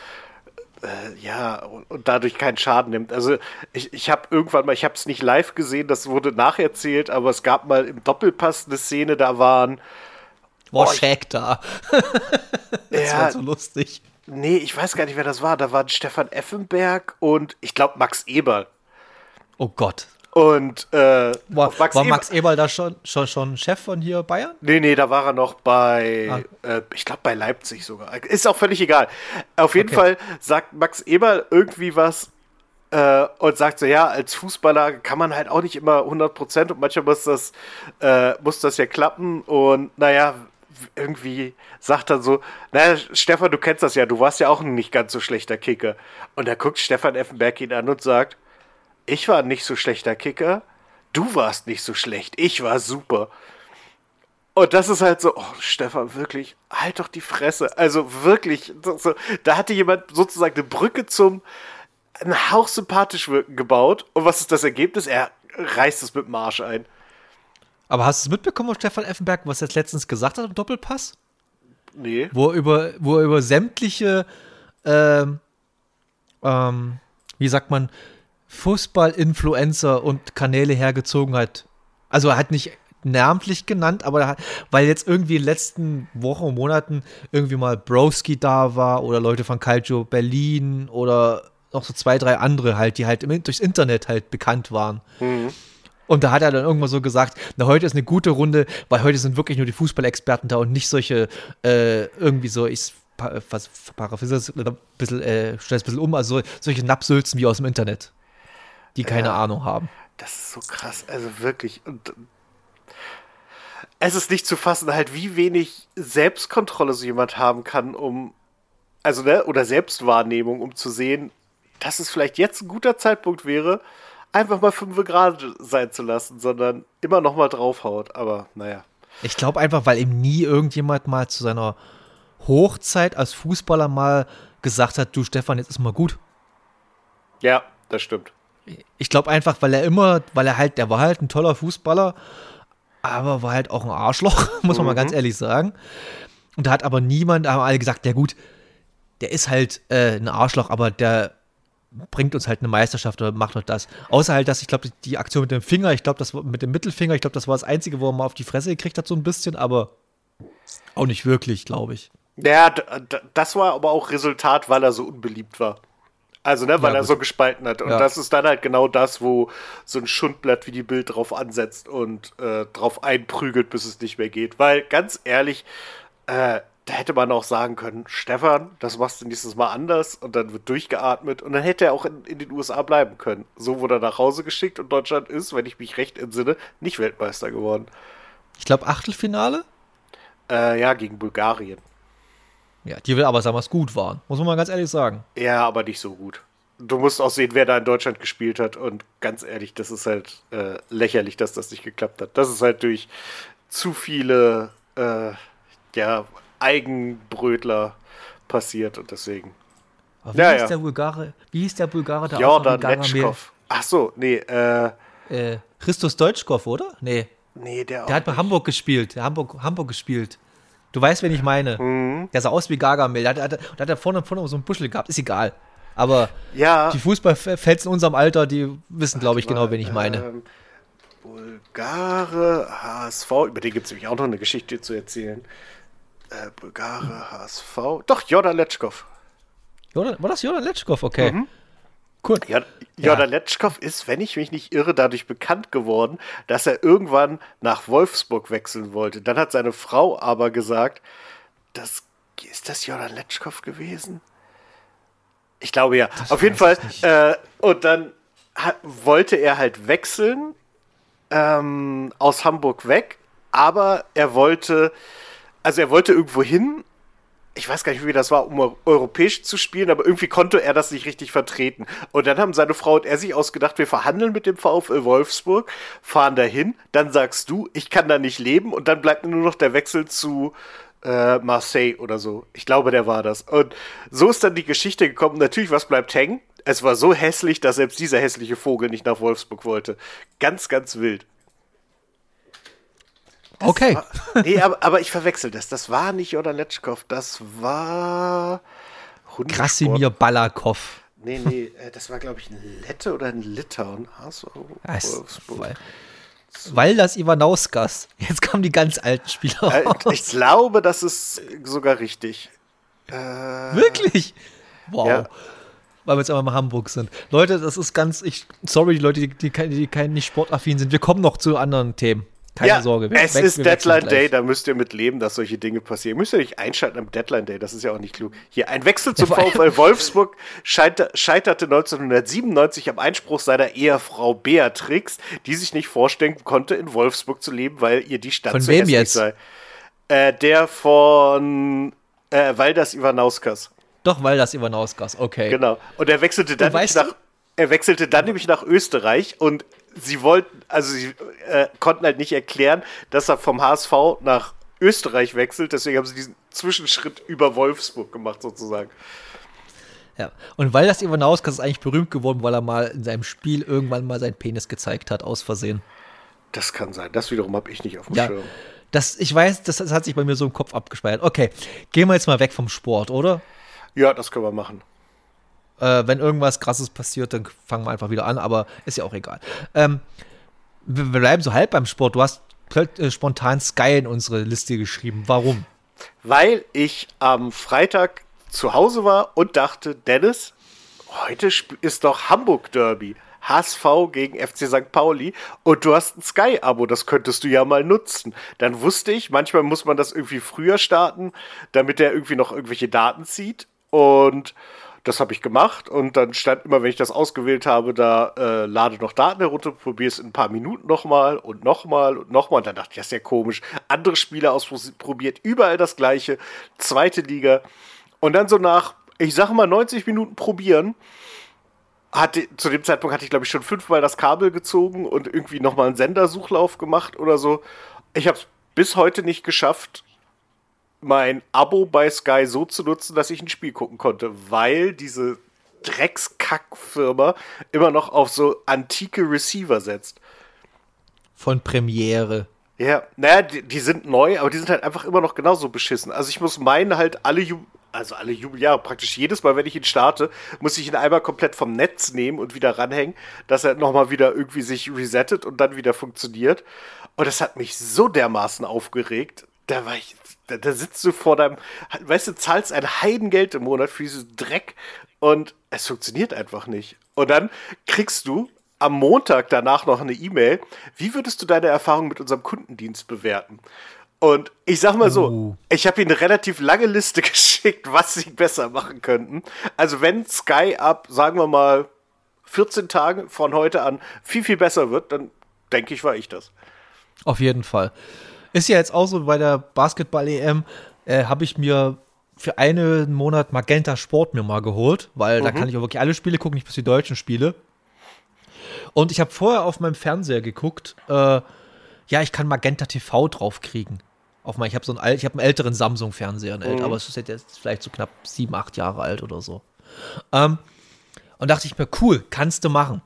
ja, und, und dadurch keinen Schaden nimmt. Also ich, ich habe irgendwann mal, ich habe es nicht live gesehen, das wurde nacherzählt, aber es gab mal im Doppelpass eine Szene, da waren War Oh, ich- Shaq da. Das Ja. war so lustig. Nee, ich weiß gar nicht, wer das war. Da waren Stefan Effenberg und ich glaube Max Eberl. Oh Gott. Und äh, War, auf Max war Eberl- Max Eberl da schon, schon, schon Chef von hier Bayern? Nee, nee, da war er noch bei, äh, ich glaube bei Leipzig sogar. Ist auch völlig egal. Auf jeden Okay. Fall sagt Max Eberl irgendwie was äh, und sagt so, ja, als Fußballer kann man halt auch nicht immer hundert Prozent und manchmal muss das, äh, muss das ja klappen und naja, irgendwie sagt er so, naja, Stefan, du kennst das ja, du warst ja auch ein nicht ganz so schlechter Kicker. Und da guckt Stefan Effenberg ihn an und sagt, ich war ein nicht so schlechter Kicker, du warst nicht so schlecht, ich war super. Und das ist halt so, oh, Stefan, wirklich, halt doch die Fresse. Also wirklich, so, so, da hatte jemand sozusagen eine Brücke zum einen Hauch sympathisch wirken gebaut. Und was ist das Ergebnis? Er reißt es mit dem Arsch ein. Aber hast du es mitbekommen, was Stefan Effenberg, was er jetzt letztens gesagt hat im Doppelpass? Nee. Wo er über, wo er über sämtliche, ähm, ähm, wie sagt man, Fußball-Influencer und Kanäle hergezogen hat. Also er hat nicht namentlich genannt, aber er hat, weil jetzt irgendwie in den letzten Wochen und Monaten irgendwie mal Broski da war oder Leute von Calcio Berlin oder noch so zwei, drei andere halt, die halt im, durchs Internet halt bekannt waren. Und da hat er dann irgendwann so gesagt, na, heute ist eine gute Runde, weil heute sind wirklich nur die Fußballexperten da und nicht solche, äh, irgendwie so, ich pa- was paraphrasiere es ein bisschen, äh, stell es ein bisschen um, also solche Napsülzen wie aus dem Internet, die keine Ja. Ahnung haben. Das ist so krass, also wirklich. Und es ist nicht zu fassen, halt, wie wenig Selbstkontrolle so jemand haben kann, um, also, ne, oder Selbstwahrnehmung, um zu sehen, dass es vielleicht jetzt ein guter Zeitpunkt wäre, einfach mal fünf Grad sein zu lassen, sondern immer noch mal draufhaut. Aber naja. Ich glaube einfach, weil ihm nie irgendjemand mal zu seiner Hochzeit als Fußballer mal gesagt hat, du Stefan, jetzt ist mal gut. Ja, das stimmt. Ich glaube einfach, weil er immer, weil er halt, der war halt ein toller Fußballer, aber war halt auch ein Arschloch, muss man mal ganz ehrlich sagen. Und da hat aber niemand, da haben alle gesagt, der gut, der ist halt äh, ein Arschloch, aber der bringt uns halt eine Meisterschaft oder macht halt das. Außer halt, dass ich glaube, die Aktion mit dem Finger, ich glaube, das war mit dem Mittelfinger, ich glaube, das war das Einzige, wo er mal auf die Fresse gekriegt hat, so ein bisschen, aber auch nicht wirklich, glaube ich. Ja, d- d- das war aber auch Resultat, weil er so unbeliebt war. Also, ne, weil Ja, er gut. so gespalten hat. Und Ja. das ist dann halt genau das, wo so ein Schundblatt wie die Bild drauf ansetzt und äh, drauf einprügelt, bis es nicht mehr geht. Weil, ganz ehrlich, äh, da hätte man auch sagen können, Stefan, das machst du nächstes Mal anders und dann wird durchgeatmet und dann hätte er auch in, in den U S A bleiben können. So wurde er nach Hause geschickt und Deutschland ist, wenn ich mich recht entsinne, nicht Weltmeister geworden. Ich glaube, Achtelfinale? Äh, ja, gegen Bulgarien. Ja, die will aber damals gut waren, muss man mal ganz ehrlich sagen. Ja, aber nicht so gut. Du musst auch sehen, wer da in Deutschland gespielt hat. Und ganz ehrlich, das ist halt äh, lächerlich, dass das nicht geklappt hat. Das ist halt durch zu viele äh, ja, Eigenbrötler passiert und deswegen. Aber wie Ja, hieß ja. der Bulgare, wie hieß der Bulgare da Jordan auch noch in Gargamel? Letschkow. Ach so, nee, äh, Äh, Christus Deutschkow, oder? Nee, nee, der, der hat bei Hamburg gespielt, der Hamburg, Hamburg gespielt. Du weißt, wen ich meine. Mhm. Der sah aus wie Gargamel, der hat, der hat, der hat da vorne, vorne so einen Buschel gehabt, ist egal. Aber Ja. die Fußballfans in unserem Alter, die wissen, glaube ich, genau, wen ich meine. Ähm, Bulgare, H S V, über den gibt es nämlich auch noch eine Geschichte zu erzählen. Äh, Bulgare, H S V. Doch, Jordan Letschkow. Jordan, war das Jordan Letschkow? Okay. Mhm. Cool. Ja, Jordan Letschkow ist, wenn ich mich nicht irre, dadurch bekannt geworden, dass er irgendwann nach Wolfsburg wechseln wollte. Dann hat seine Frau aber gesagt, das, ist das Jordan Letschkow gewesen? Ich glaube ja. Das Auf jeden weiß Fall. ich nicht. Äh, und dann hat, wollte er halt wechseln ähm, aus Hamburg weg, aber er wollte, also er wollte irgendwo hin. Ich weiß gar nicht, wie das war, um europäisch zu spielen, aber irgendwie konnte er das nicht richtig vertreten. Und dann haben seine Frau und er sich ausgedacht, wir verhandeln mit dem VfL Wolfsburg, fahren dahin, dann sagst du, ich kann da nicht leben und dann bleibt nur noch der Wechsel zu äh, Marseille oder so. Ich glaube, der war das. Und so ist dann die Geschichte gekommen. Natürlich, was bleibt hängen? Es war so hässlich, dass selbst dieser hässliche Vogel nicht nach Wolfsburg wollte. Ganz, ganz wild. Das okay. War, nee, aber, aber ich verwechsel das. Das war nicht Jodanetschkow. Das war Krasimir Balakov. Nee, nee, das war, glaube ich, ein Lette oder ein Litauen. So, weil, weil das Ivanauskas. Jetzt kommen die ganz alten Spieler raus. Äh, ich glaube, das ist sogar richtig. Äh, Wirklich? Wow. Ja. Weil wir jetzt aber mal Hamburg sind. Leute, das ist ganz, ich, sorry, die Leute, die, die, die, die nicht sportaffin sind. Wir kommen noch zu anderen Themen. Keine ja, Sorge. Wir, es ist Deadline Day, da müsst ihr mit leben, dass solche Dinge passieren. Ihr müsst ja nicht einschalten am Deadline Day, das ist ja auch nicht klug. Hier, ein Wechsel zum VfL Wolfsburg scheiterte neunzehnhundertsiebenundneunzig am Einspruch seiner Ehefrau Beatrix, die sich nicht vorstellen konnte, in Wolfsburg zu leben, weil ihr die Stadt von zu wem hässlich jetzt? sei. Äh, der von äh, Valdas Ivanauskas. Doch, Valdas Ivanauskas, okay. Genau. Und er wechselte dann nämlich nach, er wechselte dann nämlich nach Österreich und sie wollten, also sie äh, konnten halt nicht erklären, dass er vom H S V nach Österreich wechselt, deswegen haben sie diesen Zwischenschritt über Wolfsburg gemacht, sozusagen. Ja, und weil das Ivanauskas ist eigentlich berühmt geworden, weil er mal in seinem Spiel irgendwann mal seinen Penis gezeigt hat, aus Versehen. Das kann sein, das wiederum habe ich nicht auf dem ja, Schirm. Das, ich weiß, das, das hat sich bei mir so im Kopf abgespeichert. Okay, gehen wir jetzt mal weg vom Sport, oder? Ja, das können wir machen. Äh, wenn irgendwas Krasses passiert, dann fangen wir einfach wieder an, aber ist ja auch egal. Ähm, wir, wir bleiben so halb beim Sport. Du hast äh, spontan Sky in unsere Liste geschrieben. Warum? Weil ich am Freitag zu Hause war und dachte, Dennis, heute ist doch Hamburg-Derby. H S V gegen F C Sankt Pauli und du hast ein Sky-Abo, das könntest du ja mal nutzen. Dann wusste ich, manchmal muss man das irgendwie früher starten, damit er irgendwie noch irgendwelche Daten zieht und das habe ich gemacht und dann stand immer, wenn ich das ausgewählt habe, da äh, lade noch Daten herunter, probiere es in ein paar Minuten nochmal und nochmal und nochmal. Und dann dachte ich, das ist ja komisch. Andere Spieler ausprobiert, überall das Gleiche. Zweite Liga. Und dann so nach, ich sage mal, neunzig Minuten probieren, hatte, zu dem Zeitpunkt hatte ich, glaube ich, schon fünfmal das Kabel gezogen und irgendwie nochmal einen Sendersuchlauf gemacht oder so. Ich habe es bis heute nicht geschafft, mein Abo bei Sky so zu nutzen, dass ich ein Spiel gucken konnte, weil diese Dreckskack-Firma immer noch auf so antike Receiver setzt. Von Premiere. Ja, naja, die, die sind neu, aber die sind halt einfach immer noch genauso beschissen. Also ich muss meinen halt alle, Ju- also alle Jubeljahre, praktisch jedes Mal, wenn ich ihn starte, muss ich ihn einmal komplett vom Netz nehmen und wieder ranhängen, dass er nochmal wieder irgendwie sich resettet und dann wieder funktioniert. Und das hat mich so dermaßen aufgeregt, da war ich... Da, da sitzt du vor deinem, weißt du, zahlst ein Heidengeld im Monat für diesen Dreck und es funktioniert einfach nicht. Und dann kriegst du am Montag danach noch eine E-Mail, wie würdest du deine Erfahrung mit unserem Kundendienst bewerten? Und ich sag mal so, uh. ich habe ihnen eine relativ lange Liste geschickt, was sie besser machen könnten. Also wenn Sky ab, sagen wir mal, vierzehn Tagen von heute an viel, viel besser wird, dann denke ich, war ich das. Auf jeden Fall. Ist ja jetzt auch so, bei der Basketball-E M äh, habe ich mir für einen Monat Magenta Sport mir mal geholt, weil mhm. da kann ich auch wirklich alle Spiele gucken, nicht bloß die deutschen Spiele. Und ich habe vorher auf meinem Fernseher geguckt, äh, ja, ich kann Magenta T V draufkriegen. Auf mein, ich habe so einen, ich hab einen älteren Samsung-Fernseher, einen mhm. aber es ist jetzt vielleicht so knapp sieben, acht Jahre alt oder so. Ähm, und dachte ich mir, cool, kannst du machen.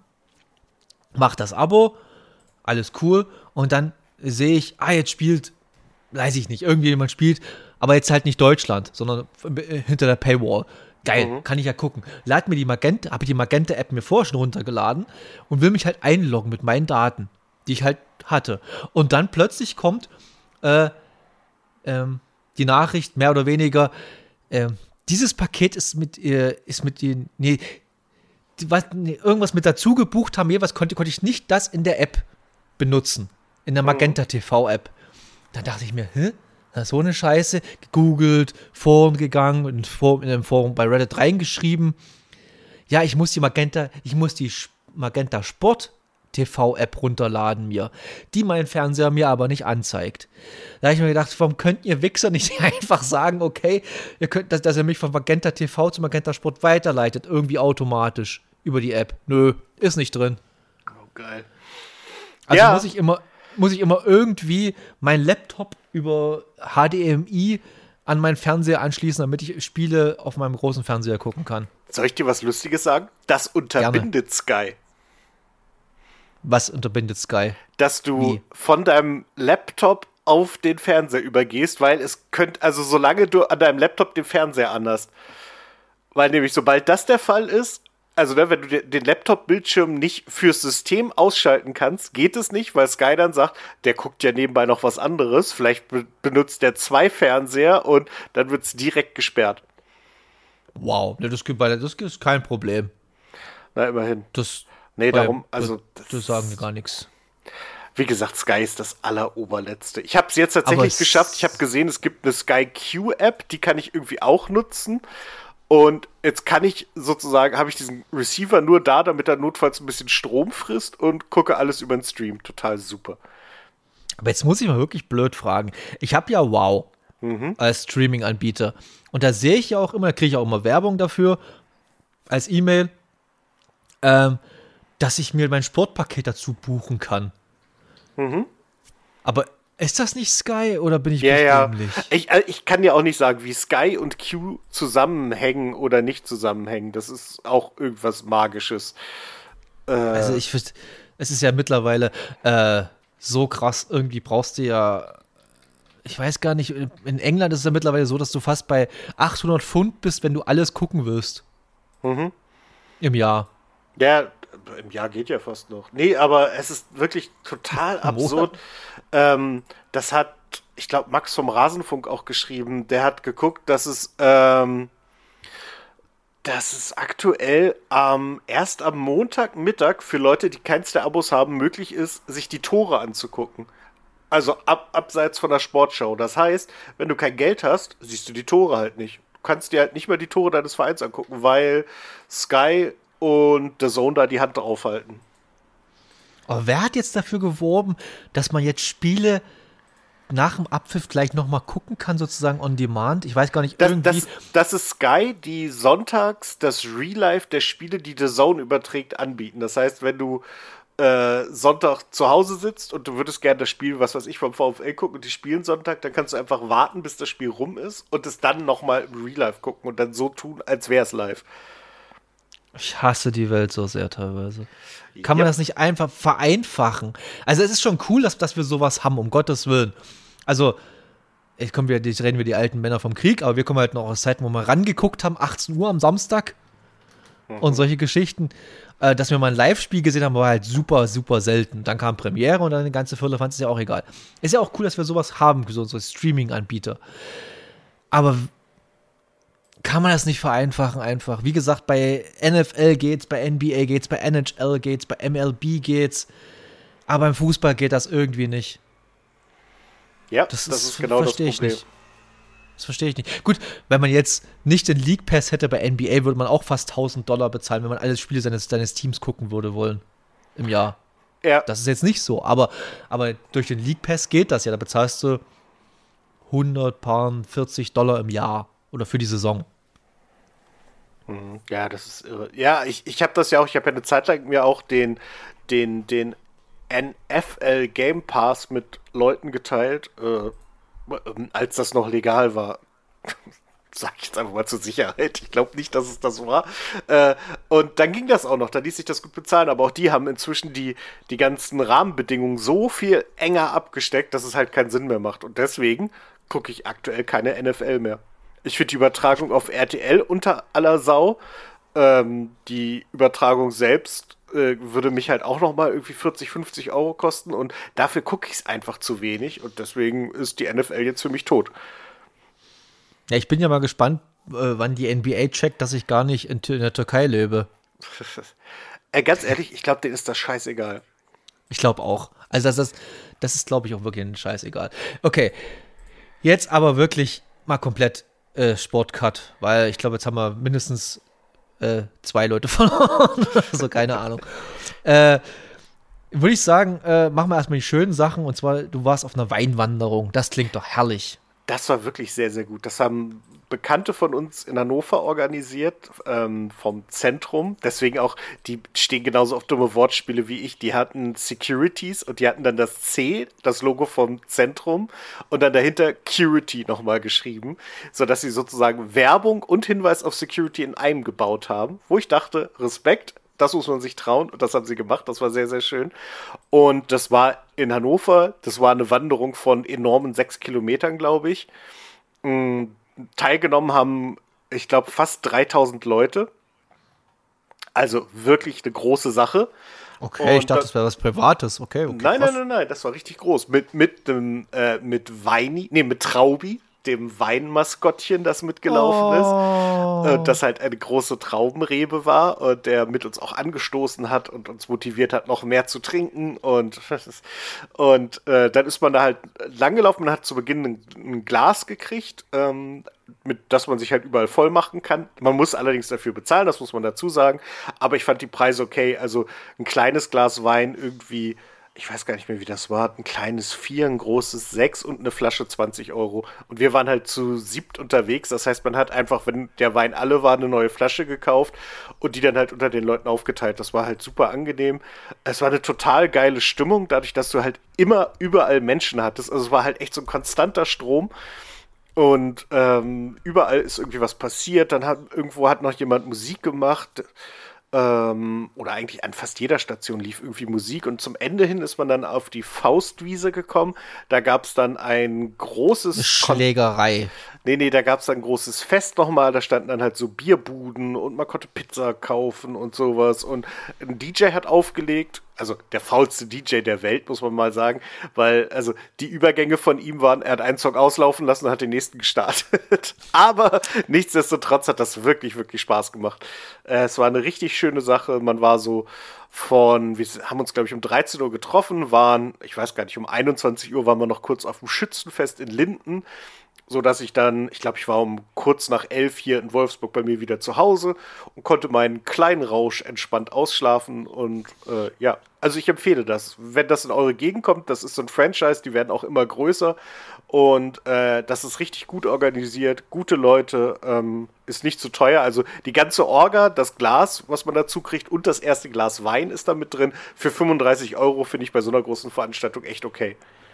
Mach das Abo, alles cool. Und dann sehe ich, ah, jetzt spielt, weiß ich nicht, irgendwie jemand spielt, aber jetzt halt nicht Deutschland, sondern hinter der Paywall. Geil, mhm. kann ich ja gucken. Lad mir die Magenta, habe ich die Magenta-App mir vorher schon runtergeladen und will mich halt einloggen mit meinen Daten, die ich halt hatte. Und dann plötzlich kommt äh, ähm, die Nachricht, mehr oder weniger, äh, dieses Paket ist mit, äh, ist mit den, nee, die, was, nee, irgendwas mit dazu gebucht haben, jeweils konnte, konnte ich nicht das in der App benutzen. In der Magenta T V-App. Da dachte ich mir, hä? Das ist so eine Scheiße. Gegoogelt, Forum gegangen, in, Forum, in einem Forum bei Reddit reingeschrieben. Ja, ich muss die Magenta, ich muss die Magenta Sport T V-App runterladen mir, die mein Fernseher mir aber nicht anzeigt. Da habe ich mir gedacht, warum könnt ihr Wichser nicht einfach sagen, okay, ihr könnt, dass, dass ihr mich von Magenta T V zu Magenta Sport weiterleitet, irgendwie automatisch über die App. Nö, ist nicht drin. Oh, geil. Also ja. muss ich immer muss ich immer irgendwie meinen Laptop über H D M I an meinen Fernseher anschließen, damit ich Spiele auf meinem großen Fernseher gucken kann. Soll ich dir was Lustiges sagen? Das unterbindet Sky. Was unterbindet Sky? Dass du Wie? von deinem Laptop auf den Fernseher übergehst, weil es könnte, also solange du an deinem Laptop den Fernseher anhast, weil nämlich sobald das der Fall ist, also ne, wenn du den Laptop-Bildschirm nicht fürs System ausschalten kannst, geht es nicht, weil Sky dann sagt, der guckt ja nebenbei noch was anderes, vielleicht be- benutzt der zwei Fernseher und dann wird es direkt gesperrt. Wow, ne, das, gibt, das ist kein Problem. Na, immerhin. Das, nee, darum, also. Das, das sagen wir gar nichts. Wie gesagt, Sky ist das Alleroberletzte. Ich habe es jetzt tatsächlich Aber geschafft. Ich habe gesehen, es gibt eine Sky Q-App, die kann ich irgendwie auch nutzen. Und jetzt kann ich sozusagen, habe ich diesen Receiver nur da, damit er notfalls ein bisschen Strom frisst und gucke alles über den Stream. Total super. Aber jetzt muss ich mal wirklich blöd fragen. Ich habe ja Wow mhm. als Streaming-Anbieter. Und da sehe ich ja auch immer, da kriege ich auch immer Werbung dafür, als E-Mail, ähm, dass ich mir mein Sportpaket dazu buchen kann. Mhm. Aber ist das nicht Sky oder bin ich ja, ja. dämlich? Ich, ich kann ja auch nicht sagen, wie Sky und Q zusammenhängen oder nicht zusammenhängen. Das ist auch irgendwas Magisches. Äh, also ich finde, es ist ja mittlerweile äh, so krass, irgendwie brauchst du ja, ich weiß gar nicht, in England ist es ja mittlerweile so, dass du fast bei achthundert Pfund bist, wenn du alles gucken wirst. Mhm. Im Jahr. Ja, im Jahr geht ja fast noch. Nee, aber es ist wirklich total absurd. Ähm, das hat, ich glaube, Max vom Rasenfunk auch geschrieben. Der hat geguckt, dass es, ähm, dass es aktuell ähm, erst am Montagmittag für Leute, die keins der Abos haben, möglich ist, sich die Tore anzugucken. Also ab, abseits von der Sportschau. Das heißt, wenn du kein Geld hast, siehst du die Tore halt nicht. Du kannst dir halt nicht mehr die Tore deines Vereins angucken, weil Sky und The Zone da die Hand draufhalten. Aber wer hat jetzt dafür geworben, dass man jetzt Spiele nach dem Abpfiff gleich nochmal gucken kann, sozusagen on demand? Ich weiß gar nicht, das, irgendwie... Das, das ist Sky, die sonntags das Real-Life der Spiele, die The Zone überträgt, anbieten. Das heißt, wenn du äh, Sonntag zu Hause sitzt und du würdest gerne das Spiel, was weiß ich, vom VfL gucken und die spielen Sonntag, dann kannst du einfach warten, bis das Spiel rum ist und es dann nochmal im Real-Life gucken und dann so tun, als wäre es live. Ich hasse die Welt so sehr teilweise. Kann man ja. das nicht einfach vereinfachen? Also es ist schon cool, dass, dass wir sowas haben, um Gottes Willen. Also, ich komm, wir, jetzt reden wir die alten Männer vom Krieg, aber wir kommen halt noch aus Zeiten, wo wir rangeguckt haben, achtzehn Uhr am Samstag mhm. und solche Geschichten. Äh, dass wir mal ein Live-Spiel gesehen haben, war halt super, super selten. Dann kam Premiere und dann eine ganze Viertel, fand es ja auch egal. Ist ja auch cool, dass wir sowas haben, so, so Streaming-Anbieter. Aber kann man das nicht vereinfachen einfach? Wie gesagt, bei N F L geht's, bei N B A geht's, bei N H L geht's, bei M L B geht's. Aber beim Fußball geht das irgendwie nicht. Ja, das, das ist, ist genau das Problem. Ich nicht. Das verstehe ich nicht. Gut, wenn man jetzt nicht den League Pass hätte bei N B A, würde man auch fast tausend Dollar bezahlen, wenn man alle Spiele seines, seines Teams gucken würde wollen im Jahr. Ja. Das ist jetzt nicht so, aber, aber durch den League Pass geht das ja. Da bezahlst du hundertvierzig Dollar im Jahr oder für die Saison. Ja, das ist irre. Ja, ich, ich habe das ja auch, ich habe ja eine Zeit lang mir auch den, den, den N F L Game Pass mit Leuten geteilt, äh, als das noch legal war. Sag ich jetzt einfach mal zur Sicherheit. Ich glaube nicht, dass es das war. Äh, und dann ging das auch noch, da ließ sich das gut bezahlen, aber auch die haben inzwischen die, die ganzen Rahmenbedingungen so viel enger abgesteckt, dass es halt keinen Sinn mehr macht. Und deswegen gucke ich aktuell keine N F L mehr. Ich finde die Übertragung auf R T L unter aller Sau. Ähm, die Übertragung selbst äh, würde mich halt auch nochmal irgendwie vierzig, fünfzig Euro kosten und dafür gucke ich es einfach zu wenig und deswegen ist die N F L jetzt für mich tot. Ja, ich bin ja mal gespannt, äh, wann die N B A checkt, dass ich gar nicht in, in der Türkei lebe. äh, ganz ehrlich, ich glaube, denen ist das scheißegal. Ich glaube auch. Also das, das, das ist, glaube ich, auch wirklich ein Scheißegal. Okay, jetzt aber wirklich mal komplett äh, Sportcut, weil ich glaube, jetzt haben wir mindestens äh, zwei Leute verloren. Also keine Ahnung. Äh, würde ich sagen, äh, machen wir erstmal die schönen Sachen und zwar, du warst auf einer Weinwanderung. Das klingt doch herrlich. Das war wirklich sehr, sehr gut. Das haben Bekannte von uns in Hannover organisiert, ähm, vom Zentrum. Deswegen auch, die stehen genauso auf dumme Wortspiele wie ich. Die hatten Securities und die hatten dann das C, das Logo vom Zentrum, und dann dahinter Curity nochmal geschrieben, sodass sie sozusagen Werbung und Hinweis auf Security in einem gebaut haben, wo ich dachte, Respekt, das muss man sich trauen, und das haben sie gemacht, das war sehr, sehr schön. Und das war in Hannover, das war eine Wanderung von enormen sechs Kilometern, glaube ich. Mhm. Teilgenommen haben, ich glaube, fast dreitausend Leute. Also wirklich eine große Sache. Okay, und ich dachte, das wäre was Privates. Okay, okay. Nein, nein, nein, nein, das war richtig groß. Mit, mit, dem, äh, mit Weini, nee, mit Traubi, dem Weinmaskottchen, das mitgelaufen oh. ist. Äh, das halt eine große Traubenrebe war, und der mit uns auch angestoßen hat und uns motiviert hat, noch mehr zu trinken. Und, und äh, dann ist man da halt langgelaufen. Man hat zu Beginn ein, ein Glas gekriegt, ähm, mit das man sich halt überall voll machen kann. Man muss allerdings dafür bezahlen, das muss man dazu sagen. Aber ich fand die Preise okay. Also ein kleines Glas Wein irgendwie, ich weiß gar nicht mehr, wie das war, ein kleines vier, ein großes sechs und eine Flasche zwanzig Euro. Und wir waren halt zu siebt unterwegs. Das heißt, man hat einfach, wenn der Wein alle war, eine neue Flasche gekauft und die dann halt unter den Leuten aufgeteilt. Das war halt super angenehm. Es war eine total geile Stimmung, dadurch, dass du halt immer überall Menschen hattest. Also es war halt echt so ein konstanter Strom. Und ähm, überall ist irgendwie was passiert. Dann hat irgendwo hat noch jemand Musik gemacht. Ähm, oder eigentlich an fast jeder Station lief irgendwie Musik. Und zum Ende hin ist man dann auf die Faustwiese gekommen. Da gab es dann ein großes... Schlägerei. Kon- nee, nee, da gab es dann ein großes Fest nochmal. Da standen dann halt so Bierbuden und man konnte Pizza kaufen und sowas. Und ein D J hat aufgelegt. Also der faulste D J der Welt, muss man mal sagen. Weil, also die Übergänge von ihm waren, er hat einen Song auslaufen lassen und hat den nächsten gestartet. Aber nichtsdestotrotz hat das wirklich, wirklich Spaß gemacht. Äh, es war eine richtig schöne Sache. Man war so von, wir haben uns, glaube ich, um dreizehn Uhr getroffen, waren, ich weiß gar nicht, um einundzwanzig Uhr waren wir noch kurz auf dem Schützenfest in Linden, so dass ich dann, ich glaube, ich war um kurz nach elf hier in Wolfsburg bei mir wieder zu Hause und konnte meinen kleinen Rausch entspannt ausschlafen. Und äh, ja, also ich empfehle das. Wenn das in eure Gegend kommt, das ist so ein Franchise, die werden auch immer größer. Und äh, das ist richtig gut organisiert, gute Leute, ähm, ist nicht zu teuer. Also die ganze Orga, das Glas, was man dazu kriegt, und das erste Glas Wein ist da mit drin. Für fünfunddreißig Euro finde ich bei so einer großen Veranstaltung echt okay.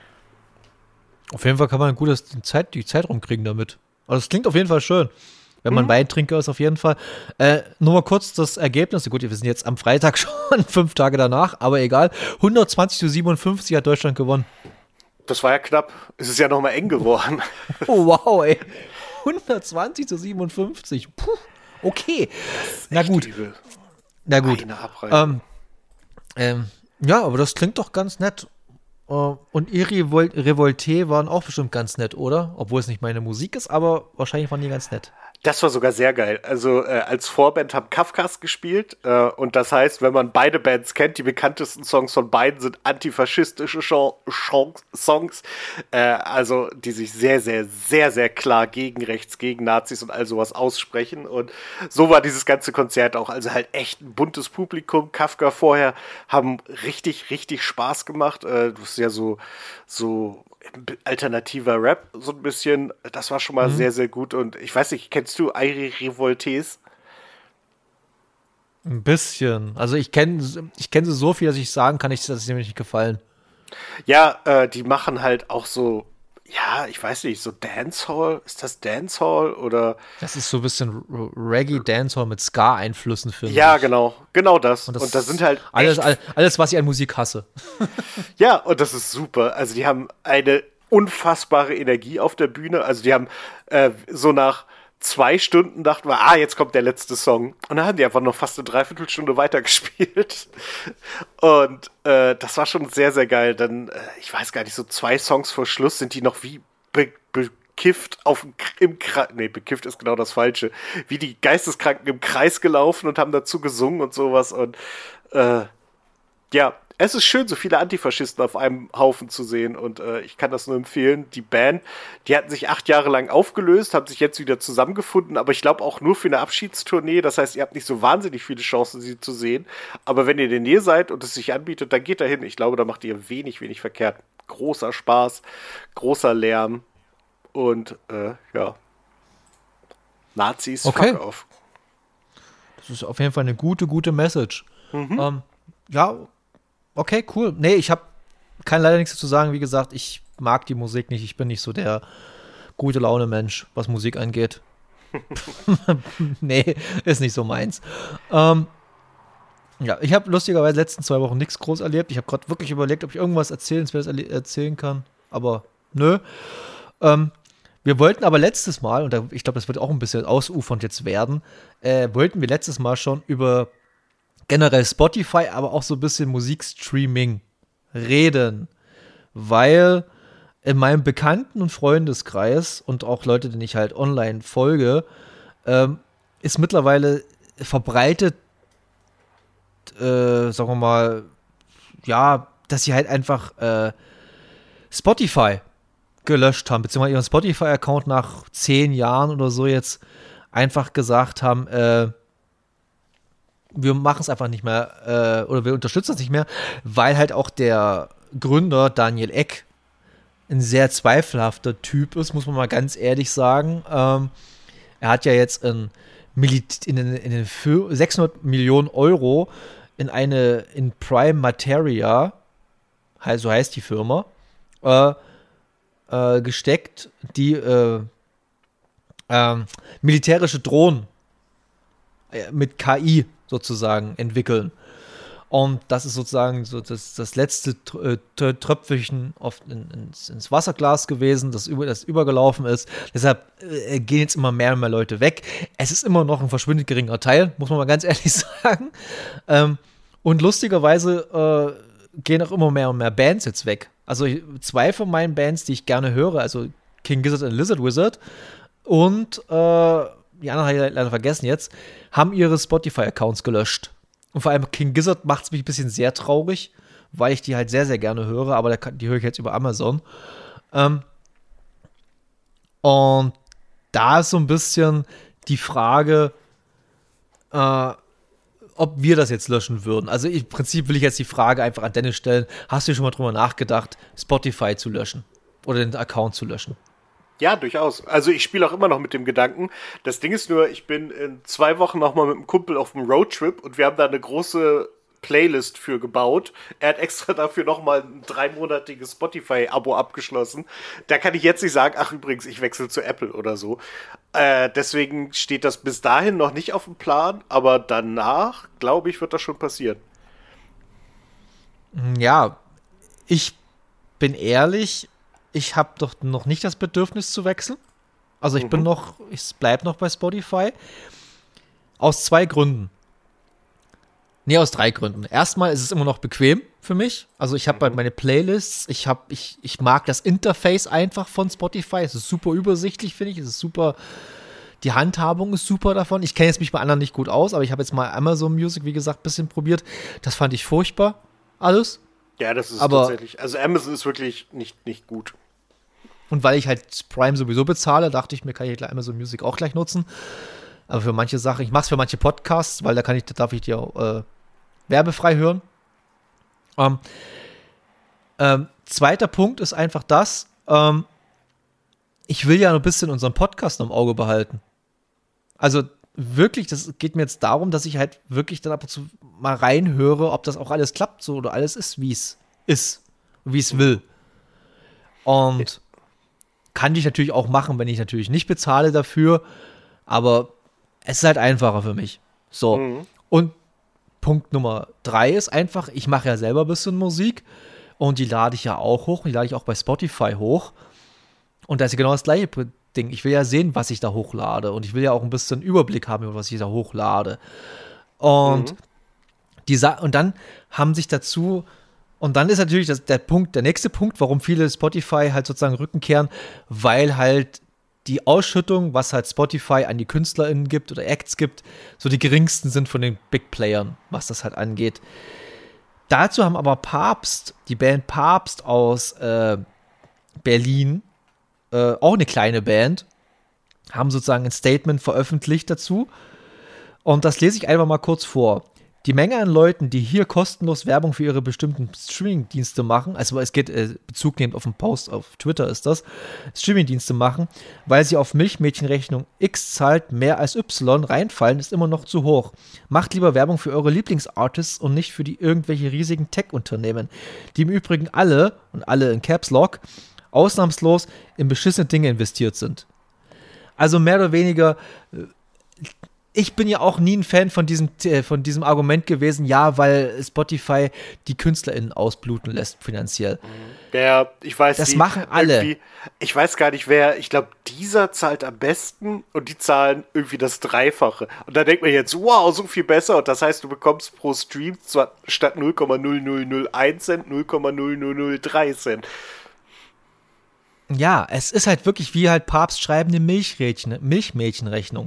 Auf jeden Fall kann man gut das, die, Zeit, die Zeit rumkriegen damit. Also es klingt auf jeden Fall schön. Wenn man mhm. Weintrinker ist, auf jeden Fall. Äh, nur mal kurz das Ergebnis. Gut, wir sind jetzt am Freitag schon, fünf Tage danach, aber egal. hundertzwanzig zu siebenundfünfzig hat Deutschland gewonnen. Das war ja knapp. Es ist ja noch mal eng geworden. Oh, wow, ey. hundertzwanzig zu siebenundfünfzig. Puh, okay. Na gut. Übel. Na gut. Ähm, ähm, ja, aber das klingt doch ganz nett. Uh, und ihre Revol- Revolte waren auch bestimmt ganz nett, oder? Obwohl es nicht meine Musik ist, aber wahrscheinlich waren die ganz nett. Das war sogar sehr geil. Also äh, als Vorband haben Kafkas gespielt äh, und das heißt, wenn man beide Bands kennt, die bekanntesten Songs von beiden sind antifaschistische Ch- Ch- Songs, äh, also die sich sehr, sehr, sehr, sehr klar gegen Rechts, gegen Nazis und all sowas aussprechen, und so war dieses ganze Konzert auch. Also halt echt ein buntes Publikum. Kafka vorher haben richtig, richtig Spaß gemacht. Äh, das ist ja so, so alternativer Rap, so ein bisschen. Das war schon mal mhm. sehr, sehr gut. Und ich weiß nicht, kennst du Ihre Revoltés? Ein bisschen. Also ich kenne ich kenn sie so viel, dass ich sagen kann, dass sie mir nicht gefallen. Ja, äh, die machen halt auch so, ja, ich weiß nicht, so Dancehall. Ist das Dancehall oder? Das ist so ein bisschen Reggae-Dancehall mit Ska-Einflüssen, finde ich. Ja, genau. Genau das. Und das, und das sind halt alles, alles, was ich an Musik hasse. Ja, und das ist super. Also die haben eine unfassbare Energie auf der Bühne. Also die haben äh, so nach zwei Stunden dachten wir, ah, jetzt kommt der letzte Song. Und dann haben die einfach noch fast eine Dreiviertelstunde weitergespielt. Und äh, das war schon sehr, sehr geil. Dann, äh, ich weiß gar nicht, so zwei Songs vor Schluss sind die noch wie be- bekifft auf dem, im Kreis. Nee, bekifft ist genau das Falsche. Wie die Geisteskranken im Kreis gelaufen und haben dazu gesungen und sowas. Und äh, ja, es ist schön, so viele Antifaschisten auf einem Haufen zu sehen, und äh, ich kann das nur empfehlen. Die Band, die hatten sich acht Jahre lang aufgelöst, haben sich jetzt wieder zusammengefunden, aber ich glaube auch nur für eine Abschiedstournee. Das heißt, ihr habt nicht so wahnsinnig viele Chancen, sie zu sehen. Aber wenn ihr in der Nähe seid und es sich anbietet, dann geht da hin. Ich glaube, da macht ihr wenig, wenig verkehrt. Großer Spaß, großer Lärm und äh, ja, Nazis, Okay. fuck off. Das ist auf jeden Fall eine gute, gute Message. Mhm. Ähm, ja, okay, cool. Nee, ich habe kann leider nichts dazu sagen. Wie gesagt, ich mag die Musik nicht. Ich bin nicht so der gute Laune-Mensch, was Musik angeht. Nee, ist nicht so meins. Ähm, ja, ich habe lustigerweise letzten zwei Wochen nichts groß erlebt. Ich habe gerade wirklich überlegt, ob ich irgendwas erzählenswertes erle- erzählen kann. Aber nö. Ähm, wir wollten aber letztes Mal, und da, ich glaube, das wird auch ein bisschen ausufernd jetzt werden, äh, wollten wir letztes Mal schon über generell Spotify, aber auch so ein bisschen Musikstreaming reden. Weil in meinem Bekannten- und Freundeskreis und auch Leute, denen ich halt online folge, ähm, ist mittlerweile verbreitet, äh, sagen wir mal, ja, dass sie halt einfach äh, Spotify gelöscht haben, beziehungsweise ihren Spotify-Account nach zehn Jahren oder so jetzt einfach gesagt haben, äh, wir machen es einfach nicht mehr, äh, oder wir unterstützen es nicht mehr, weil halt auch der Gründer Daniel Ek ein sehr zweifelhafter Typ ist, muss man mal ganz ehrlich sagen. Ähm, er hat ja jetzt in, Milit in, in, in sechshundert Millionen Euro in eine in Prime Materia, so heißt die Firma, äh, äh, gesteckt, die äh, ähm, militärische Drohnen äh, mit K I sozusagen entwickeln. Und das ist sozusagen so das, das letzte äh, Tröpfchen auf, in, ins, ins Wasserglas gewesen, das, über, das übergelaufen ist. Deshalb äh, gehen jetzt immer mehr und mehr Leute weg. Es ist immer noch ein verschwindend geringer Teil, muss man mal ganz ehrlich sagen. Ähm, und lustigerweise äh, gehen auch immer mehr und mehr Bands jetzt weg. Also ich, zwei von meinen Bands, die ich gerne höre, also King Gizzard und Lizard Wizard und äh, die anderen habe ich leider vergessen jetzt, haben ihre Spotify-Accounts gelöscht. Und vor allem King Gizzard macht es mich ein bisschen sehr traurig, weil ich die halt sehr, sehr gerne höre, aber die höre ich jetzt über Amazon. Ähm, und da ist so ein bisschen die Frage, äh, ob wir das jetzt löschen würden. Also im Prinzip will ich jetzt die Frage einfach an Dennis stellen, hast du schon mal drüber nachgedacht, Spotify zu löschen oder den Account zu löschen? Ja, durchaus. Also ich spiele auch immer noch mit dem Gedanken. Das Ding ist nur, ich bin in zwei Wochen noch mal mit einem Kumpel auf einem Roadtrip und wir haben da eine große Playlist für gebaut. Er hat extra dafür noch mal ein dreimonatiges Spotify-Abo abgeschlossen. Da kann ich jetzt nicht sagen, ach übrigens, ich wechsle zu Apple oder so. Äh, deswegen steht das bis dahin noch nicht auf dem Plan, aber danach, glaube ich, wird das schon passieren. Ja, ich bin ehrlich, ich habe doch noch nicht das Bedürfnis zu wechseln. Also ich mhm. bin noch, ich bleibe noch bei Spotify. Aus zwei Gründen. Nee, aus drei Gründen. Erstmal ist es immer noch bequem für mich. Also ich habe mhm. halt meine Playlists. Ich, hab, ich, ich mag das Interface einfach von Spotify. Es ist super übersichtlich, finde ich. Es ist super, die Handhabung ist super davon. Ich kenne jetzt mich bei anderen nicht gut aus, aber ich habe jetzt mal Amazon Music, wie gesagt, ein bisschen probiert. Das fand ich furchtbar, alles. Ja, das ist aber, tatsächlich, also Amazon ist wirklich nicht, nicht gut. Und weil ich halt Prime sowieso bezahle, dachte ich mir, kann ich Amazon Music auch gleich nutzen. Aber für manche Sachen, ich mache es für manche Podcasts, weil da kann ich, da darf ich die auch äh, werbefrei hören. Ähm, ähm, zweiter Punkt ist einfach das, ähm, ich will ja noch ein bisschen unseren Podcast im Auge behalten. Also wirklich, das geht mir jetzt darum, dass ich halt wirklich dann ab und zu mal reinhöre, ob das auch alles klappt so oder alles ist, wie es ist, wie es will. Und kann ich natürlich auch machen, wenn ich natürlich nicht bezahle dafür, aber es ist halt einfacher für mich. So. Mhm. Und Punkt Nummer drei ist einfach, ich mache ja selber ein bisschen Musik und die lade ich ja auch hoch, die lade ich auch bei Spotify hoch. Und da ist ja genau das gleiche Ding. Ich will ja sehen, was ich da hochlade und ich will ja auch ein bisschen Überblick haben, über was ich da hochlade. Und, mhm. die Sa- und dann haben sich dazu Und dann ist natürlich das, der Punkt, der nächste Punkt, warum viele Spotify halt sozusagen Rücken kehren, weil halt die Ausschüttung, was halt Spotify an die KünstlerInnen gibt oder Acts gibt, so die geringsten sind von den Big Playern, was das halt angeht. Dazu haben aber Papst, die Band Papst aus äh, Berlin, äh, auch eine kleine Band, haben sozusagen ein Statement veröffentlicht dazu. Und das lese ich einfach mal kurz vor. Die Menge an Leuten, die hier kostenlos Werbung für ihre bestimmten Streaming-Dienste machen, also es geht äh, Bezug nehmend auf einen Post auf Twitter ist das, Streaming-Dienste machen, weil sie auf Milchmädchenrechnung X zahlt mehr als Y reinfallen, ist immer noch zu hoch. Macht lieber Werbung für eure Lieblingsartists und nicht für die irgendwelche riesigen Tech-Unternehmen, die im Übrigen alle, und alle in Caps Lock, ausnahmslos in beschissene Dinge investiert sind. Also mehr oder weniger, ich bin ja auch nie ein Fan von diesem, von diesem Argument gewesen, ja, weil Spotify die KünstlerInnen ausbluten lässt finanziell. Ja, ich weiß Das machen alle. Ich weiß gar nicht, wer, ich glaube, dieser zahlt am besten und die zahlen irgendwie das Dreifache. Und da denkt man jetzt, wow, so viel besser. Und das heißt, du bekommst pro Stream zwar statt null Komma null null null eins Cent null Komma null null null drei Cent. Ja, es ist halt wirklich wie halt Papst schreibende Milchrädchen, Milchmädchenrechnung.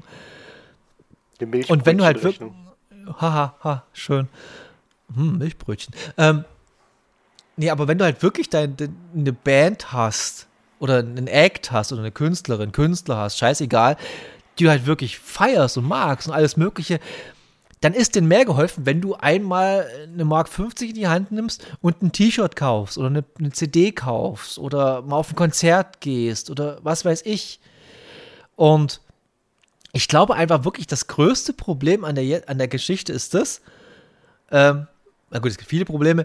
Und wenn du halt wirklich, haha, ha, schön, hm, Milchbrötchen. Ähm, nee, aber wenn du halt wirklich deine de, Band hast oder einen Act hast oder eine Künstlerin, Künstler hast, scheißegal, die du halt wirklich feierst und magst und alles Mögliche, dann ist denen mehr geholfen, wenn du einmal eine Mark fünfzig in die Hand nimmst und ein T-Shirt kaufst oder eine, eine C D kaufst oder mal auf ein Konzert gehst oder was weiß ich. Und ich glaube einfach wirklich, das größte Problem an der, an der Geschichte ist das, ähm, na gut, es gibt viele Probleme,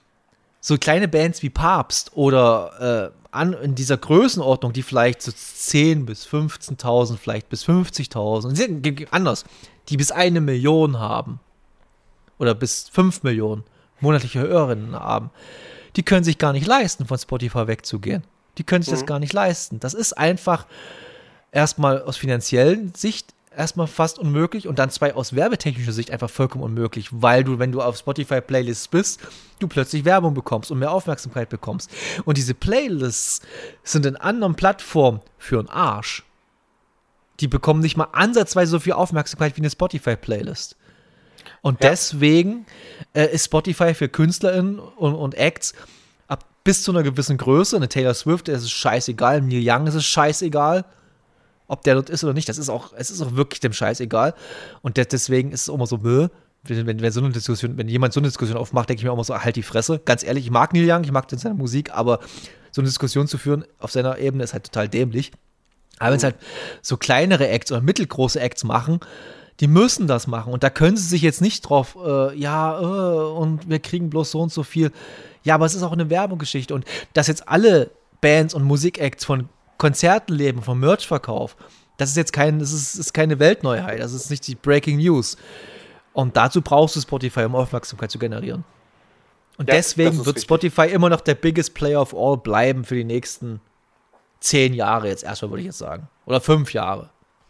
so kleine Bands wie Papst oder äh, an, in dieser Größenordnung, die vielleicht so zehn bis fünfzehntausend, vielleicht bis fünfzigtausend, anders, die bis eine Million haben oder bis fünf Millionen monatliche Hörerinnen haben, die können sich gar nicht leisten, von Spotify wegzugehen. Die können sich mhm. das gar nicht leisten. Das ist einfach erstmal aus finanziellen Sicht erstmal fast unmöglich und dann zwei aus werbetechnischer Sicht einfach vollkommen unmöglich, weil du, wenn du auf Spotify-Playlists bist, du plötzlich Werbung bekommst und mehr Aufmerksamkeit bekommst. Und diese Playlists sind in anderen Plattformen für einen Arsch. Die bekommen nicht mal ansatzweise so viel Aufmerksamkeit wie eine Spotify-Playlist. Und ja. deswegen äh, ist Spotify für KünstlerInnen und, und Acts ab bis zu einer gewissen Größe, eine Taylor Swift, der ist es scheißegal, Neil Young ist es scheißegal, ob der dort ist oder nicht, das ist auch, es ist auch wirklich dem Scheiß egal. Und de- deswegen ist es auch immer so, wenn, wenn, wenn so eine Diskussion, wenn jemand so eine Diskussion aufmacht, denke ich mir auch immer so, halt die Fresse. Ganz ehrlich, ich mag Neil Young, ich mag seine Musik, aber so eine Diskussion zu führen auf seiner Ebene ist halt total dämlich. Aber wenn es halt so kleinere Acts oder mittelgroße Acts machen, die müssen das machen. Und da können sie sich jetzt nicht drauf, äh, ja, äh, und wir kriegen bloß so und so viel. Ja, aber es ist auch eine Werbegeschichte. Und dass jetzt alle Bands und Musikacts von Konzerten leben, vom Merchverkauf, das ist jetzt kein, das ist, ist keine Weltneuheit, das ist nicht die Breaking News. Und dazu brauchst du Spotify, um Aufmerksamkeit zu generieren. Und ja, deswegen wird richtig. Spotify immer noch der biggest player of all bleiben für die nächsten zehn Jahre jetzt erstmal, würde ich jetzt sagen. Oder fünf Jahre.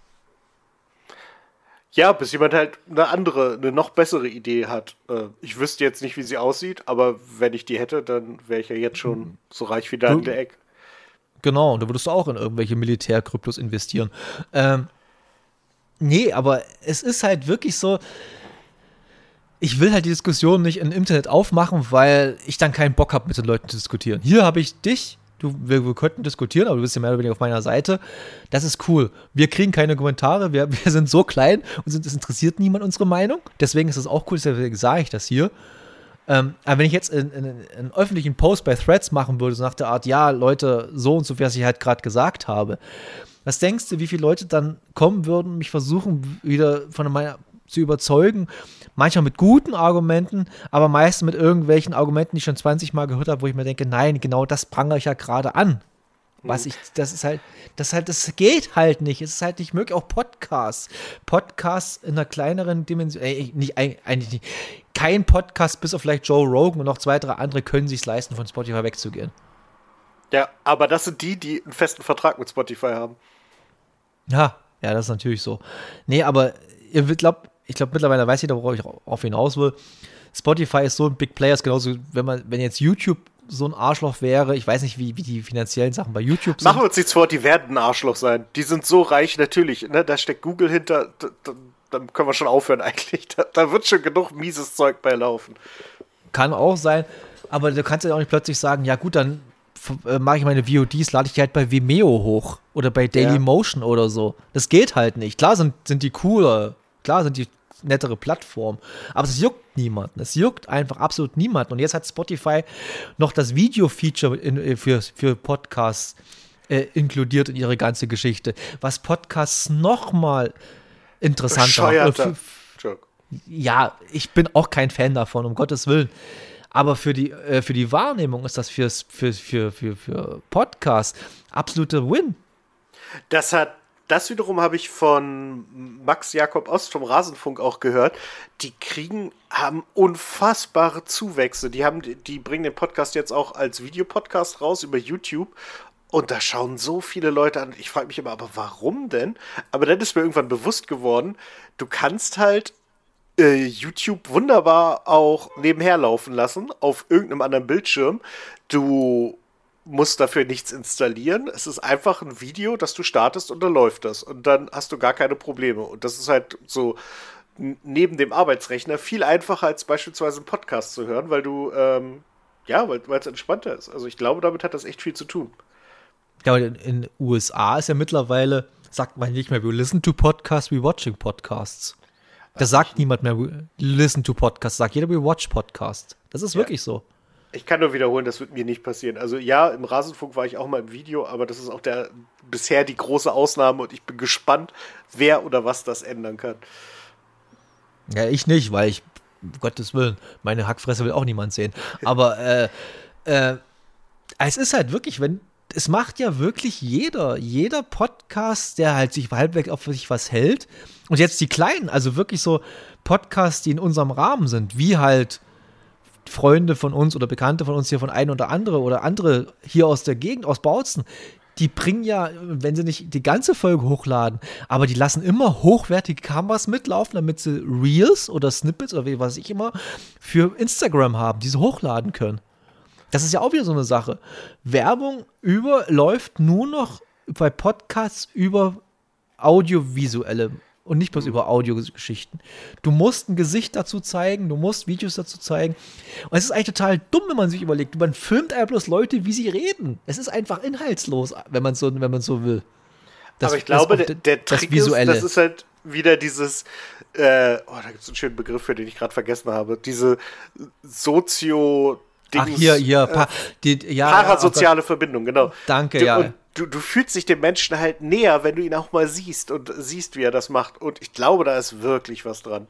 Ja, bis jemand halt eine andere, eine noch bessere Idee hat. Ich wüsste jetzt nicht, wie sie aussieht, aber wenn ich die hätte, dann wäre ich ja jetzt schon so reich wie Daniel der Eck. Genau, und da würdest du auch in irgendwelche Militärkryptos investieren. Ähm, nee, aber es ist halt wirklich so, ich will halt die Diskussion nicht im Internet aufmachen, weil ich dann keinen Bock habe, mit den Leuten zu diskutieren. Hier habe ich dich, du, wir, wir könnten diskutieren, aber du bist ja mehr oder weniger auf meiner Seite. Das ist cool. Wir kriegen keine Kommentare, wir, wir sind so klein und es interessiert niemand unsere Meinung. Deswegen ist es auch cool, deswegen sage ich das hier. Ähm, aber wenn ich jetzt einen, einen, einen öffentlichen Post bei Threads machen würde, so nach der Art, ja, Leute, so und so, was ich halt gerade gesagt habe, was denkst du, wie viele Leute dann kommen würden, mich versuchen, wieder von meiner zu überzeugen, manchmal mit guten Argumenten, aber meistens mit irgendwelchen Argumenten, die ich schon zwanzig Mal gehört habe, wo ich mir denke, nein, genau das prangere ich ja gerade an. Was ich, das ist halt, das halt, das geht halt nicht. Es ist halt nicht möglich. Auch Podcasts. Podcasts in einer kleineren Dimension, ey, nicht, eigentlich nicht. Kein Podcast, bis auf vielleicht Joe Rogan und noch zwei, drei andere, können sich leisten, von Spotify wegzugehen. Ja, aber das sind die, die einen festen Vertrag mit Spotify haben. Ja, ja, das ist natürlich so. Nee, aber ihr glaubt, ich glaube, mittlerweile weiß jeder, worauf ich auf hinaus will. Spotify ist so ein Big Player, ist genauso, wenn man, wenn jetzt YouTube so ein Arschloch wäre, ich weiß nicht, wie, wie die finanziellen Sachen bei YouTube sind. Machen wir uns nichts vor, die werden ein Arschloch sein. Die sind so reich, natürlich, ne? Da steckt Google hinter, da, da, dann können wir schon aufhören eigentlich. Da, da wird schon genug mieses Zeug bei laufen. Kann auch sein, aber du kannst ja auch nicht plötzlich sagen, ja gut, dann äh, mache ich meine V O Ds, lade ich die halt bei Vimeo hoch oder bei Dailymotion ja. oder so. Das geht halt nicht. Klar sind, sind die cooler, klar sind die nettere Plattform. Aber es juckt niemanden. Es juckt einfach absolut niemanden. Und jetzt hat Spotify noch das Video-Feature in, für, für Podcasts äh, inkludiert in ihre ganze Geschichte, was Podcasts nochmal interessanter macht. Ja, ich bin auch kein Fan davon, um Gottes Willen. Aber für die, äh, für die Wahrnehmung ist das fürs, für, für, für, für Podcasts absoluter Win. Das hat, das wiederum habe ich von Max Jakob Ost vom Rasenfunk auch gehört. Die kriegen, haben unfassbare Zuwächse. Die haben, die bringen den Podcast jetzt auch als Videopodcast raus über YouTube. Und da schauen so viele Leute an. Ich frage mich immer, aber warum denn? Aber dann ist mir irgendwann bewusst geworden, du kannst halt äh, YouTube wunderbar auch nebenher laufen lassen, auf irgendeinem anderen Bildschirm. Du musst dafür nichts installieren. Es ist einfach ein Video, das du startest und dann läuft das. Und dann hast du gar keine Probleme. Und das ist halt so n- neben dem Arbeitsrechner viel einfacher, als beispielsweise einen Podcast zu hören, weil du, ähm, ja, weil es entspannter ist. Also ich glaube, damit hat das echt viel zu tun. Ja, in den U S A ist ja mittlerweile, sagt man nicht mehr, we listen to podcasts, we watching podcasts. Da sagt niemand mehr, we listen to podcasts, sagt jeder, we watch podcasts. Das ist ja wirklich so. Ich kann nur wiederholen, das wird mir nicht passieren. Also ja, im Rasenfunk war ich auch mal im Video, aber das ist auch der bisher die große Ausnahme und ich bin gespannt, wer oder was das ändern kann. Ja, ich nicht, weil ich, um Gottes Willen, meine Hackfresse will auch niemand sehen. Aber äh, äh, es ist halt wirklich, wenn es macht ja wirklich jeder, jeder Podcast, der halt sich halbwegs auf sich was hält. Und jetzt die kleinen, also wirklich so Podcasts, die in unserem Rahmen sind, wie halt Freunde von uns oder Bekannte von uns hier von ein oder andere oder andere hier aus der Gegend, aus Bautzen, die bringen ja, wenn sie nicht die ganze Folge hochladen, aber die lassen immer hochwertige Kameras mitlaufen, damit sie Reels oder Snippets oder wie was ich immer für Instagram haben, die sie hochladen können. Das ist ja auch wieder so eine Sache. Werbung über läuft nur noch bei Podcasts über audiovisuelle und nicht bloß über Audiogeschichten. Du musst ein Gesicht dazu zeigen, du musst Videos dazu zeigen. Und es ist eigentlich total dumm, wenn man sich überlegt. Man filmt einfach bloß Leute, wie sie reden. Es ist einfach inhaltslos, wenn man so, wenn man so will. Das, Aber ich glaube, das, der, der Trick das ist, das ist halt wieder dieses, äh, oh, da gibt es einen schönen Begriff, für den ich gerade vergessen habe, diese Sozio- Ach, hier, hier, pa- die, ja, parasoziale ja, Verbindung, genau. Danke, du, ja. Und du, du fühlst dich dem Menschen halt näher, wenn du ihn auch mal siehst und siehst, wie er das macht. Und ich glaube, da ist wirklich was dran.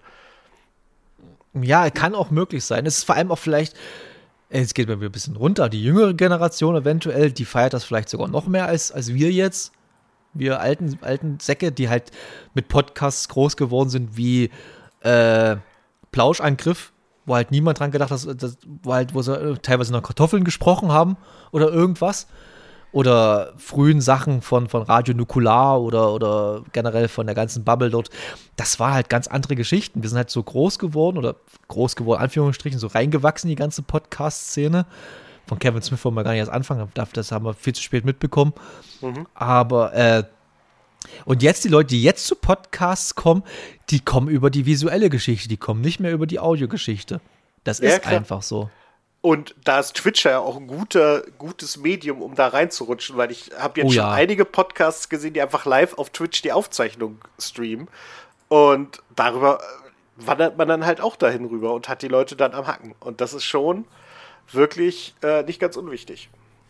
Ja, kann auch möglich sein. Es ist vor allem auch vielleicht, jetzt geht mir ein bisschen runter, die jüngere Generation eventuell, die feiert das vielleicht sogar noch mehr als, als wir jetzt. Wir alten, alten Säcke, die halt mit Podcasts groß geworden sind, wie äh, Plauschangriff, wo halt niemand dran gedacht hat, dass, wo, halt, wo sie teilweise noch Kartoffeln gesprochen haben oder irgendwas. Oder frühen Sachen von, von Radio Nukular oder, oder generell von der ganzen Bubble dort. Das war halt ganz andere Geschichten. Wir sind halt so groß geworden oder groß geworden, Anführungsstrichen, so reingewachsen, die ganze Podcast-Szene. Von Kevin Smith wollen wir gar nicht erst anfangen. Das haben wir viel zu spät mitbekommen. Mhm. Aber äh, und jetzt die Leute, die jetzt zu Podcasts kommen, die kommen über die visuelle Geschichte, die kommen nicht mehr über die Audiogeschichte. Das ja, ist klar. Einfach so. Und da ist Twitch ja auch ein guter, gutes Medium, um da reinzurutschen, weil ich habe jetzt oh, schon ja. einige Podcasts gesehen, die einfach live auf Twitch die Aufzeichnung streamen. Und darüber wandert man dann halt auch dahin rüber und hat die Leute dann am Hacken. Und das ist schon wirklich äh, nicht ganz unwichtig.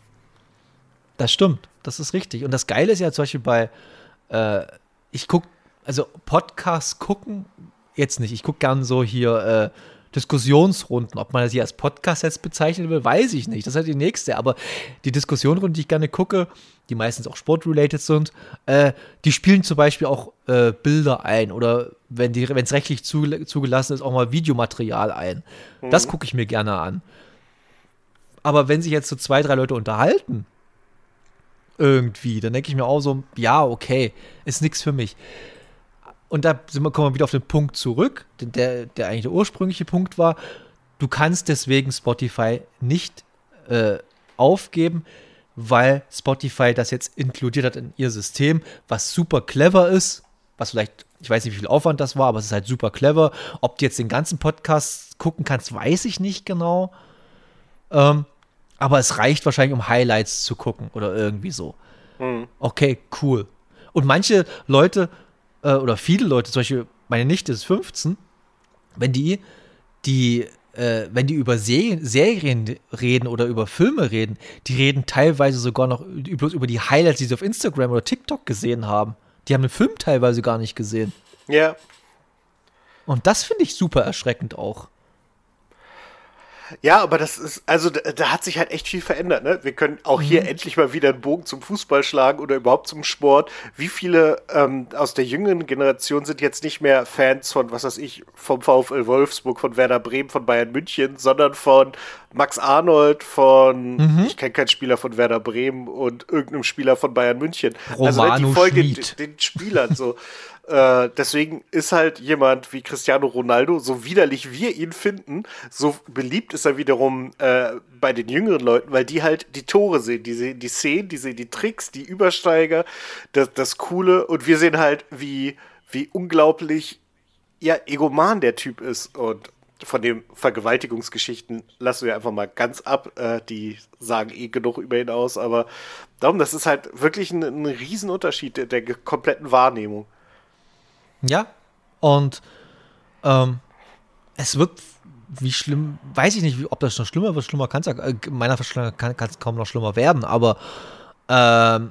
Das stimmt, das ist richtig. Und das Geile ist ja zum Beispiel bei Äh, ich gucke, also Podcasts gucken, jetzt nicht, ich gucke gern so hier äh, Diskussionsrunden, ob man das hier als Podcast jetzt bezeichnen will, weiß ich nicht, das ist halt die nächste, aber die Diskussionsrunden, die ich gerne gucke, die meistens auch sportrelated sind, äh, die spielen zum Beispiel auch äh, Bilder ein oder wenn es rechtlich zu, zugelassen ist, auch mal Videomaterial ein. Mhm. Das gucke ich mir gerne an. Aber wenn sich jetzt so zwei, drei Leute unterhalten, irgendwie, dann denke ich mir auch so, ja, okay, ist nichts für mich. Und da sind wir, kommen wir wieder auf den Punkt zurück, der, der eigentlich der ursprüngliche Punkt war, du kannst deswegen Spotify nicht äh, aufgeben, weil Spotify das jetzt inkludiert hat in ihr System, was super clever ist, was vielleicht, ich weiß nicht, wie viel Aufwand das war, aber es ist halt super clever. Ob du jetzt den ganzen Podcast gucken kannst, weiß ich nicht genau. Ähm, Aber es reicht wahrscheinlich, um Highlights zu gucken oder irgendwie so. Mhm. Okay, cool. Und manche Leute, äh, oder viele Leute, zum Beispiel meine Nichte ist fünfzehn, wenn die, die, äh, wenn die über Se- Serien reden oder über Filme reden, die reden teilweise sogar noch bloß über die Highlights, die sie auf Instagram oder TikTok gesehen haben. Die haben den Film teilweise gar nicht gesehen. Ja. Und das finde ich super erschreckend auch. Ja, aber das ist, also da, da hat sich halt echt viel verändert, ne? Wir können auch hier Mhm. endlich mal wieder einen Bogen zum Fußball schlagen oder überhaupt zum Sport. Wie viele ähm, aus der jüngeren Generation sind jetzt nicht mehr Fans von, was weiß ich, vom VfL Wolfsburg, von Werder Bremen, von Bayern München, sondern von Max Arnold, von, Mhm. ich kenne keinen Spieler von Werder Bremen und irgendeinem Spieler von Bayern München. also ne, Romano die Folge Schmid. den, den Spielern so. Äh, deswegen ist halt jemand wie Cristiano Ronaldo, so widerlich wir ihn finden, so beliebt ist er wiederum äh, bei den jüngeren Leuten, weil die halt die Tore sehen, die sehen die Szenen, die sehen die Tricks, die Übersteiger, das, das Coole, und wir sehen halt, wie, wie unglaublich ja, egoman der Typ ist, und von den Vergewaltigungsgeschichten lassen wir einfach mal ganz ab, äh, die sagen eh genug über ihn aus, aber darum, das ist halt wirklich ein, ein Riesenunterschied der, der kompletten Wahrnehmung. Ja, und ähm, es wird, wie schlimm, weiß ich nicht, wie, ob das noch schlimmer wird, schlimmer kann es ja, äh, meiner Verstellung kann es kaum noch schlimmer werden, aber ähm,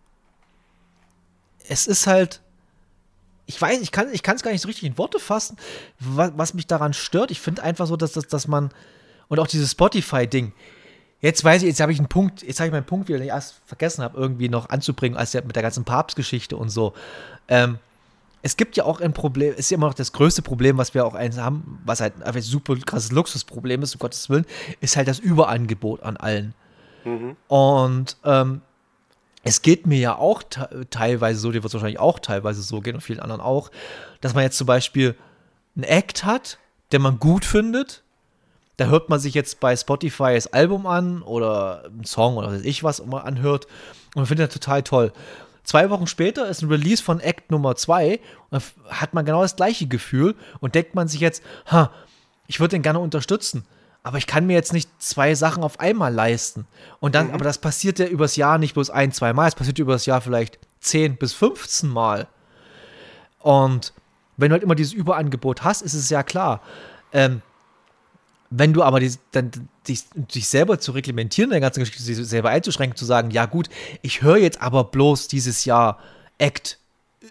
es ist halt, ich weiß, ich kann ich kann es gar nicht so richtig in Worte fassen, was, was mich daran stört. Ich finde einfach so, dass, dass, dass man, und auch dieses Spotify-Ding, jetzt weiß ich, jetzt habe ich einen Punkt, jetzt habe ich meinen Punkt wieder, den ich erst vergessen habe, irgendwie noch anzubringen, als der mit der ganzen Papstgeschichte und so. Ähm, Es gibt ja auch ein Problem, ist ja immer noch das größte Problem, was wir auch eins haben, was halt einfach ein super krasses Luxusproblem ist, um Gottes Willen, ist halt das Überangebot an allen. Mhm. Und ähm, es geht mir ja auch te- teilweise so, dir wird es wahrscheinlich auch teilweise so gehen und vielen anderen auch, dass man jetzt zum Beispiel einen Act hat, den man gut findet. Da hört man sich jetzt bei Spotify das Album an oder einen Song oder was weiß ich was immer anhört und man findet das total toll. Zwei Wochen später ist ein Release von Act Nummer zwei und da hat man genau das gleiche Gefühl und denkt man sich jetzt, ha, ich würde den gerne unterstützen, aber ich kann mir jetzt nicht zwei Sachen auf einmal leisten. Und dann, Mhm. aber das passiert ja übers Jahr nicht bloß ein, zwei Mal, es passiert übers Jahr vielleicht zehn bis fünfzehn Mal. Und wenn du halt immer dieses Überangebot hast, ist es ja klar. Ähm, wenn du aber die, dann dich, dich selber zu reglementieren, der ganzen Geschichte sich selber einzuschränken, zu sagen, ja gut, ich höre jetzt aber bloß dieses Jahr Act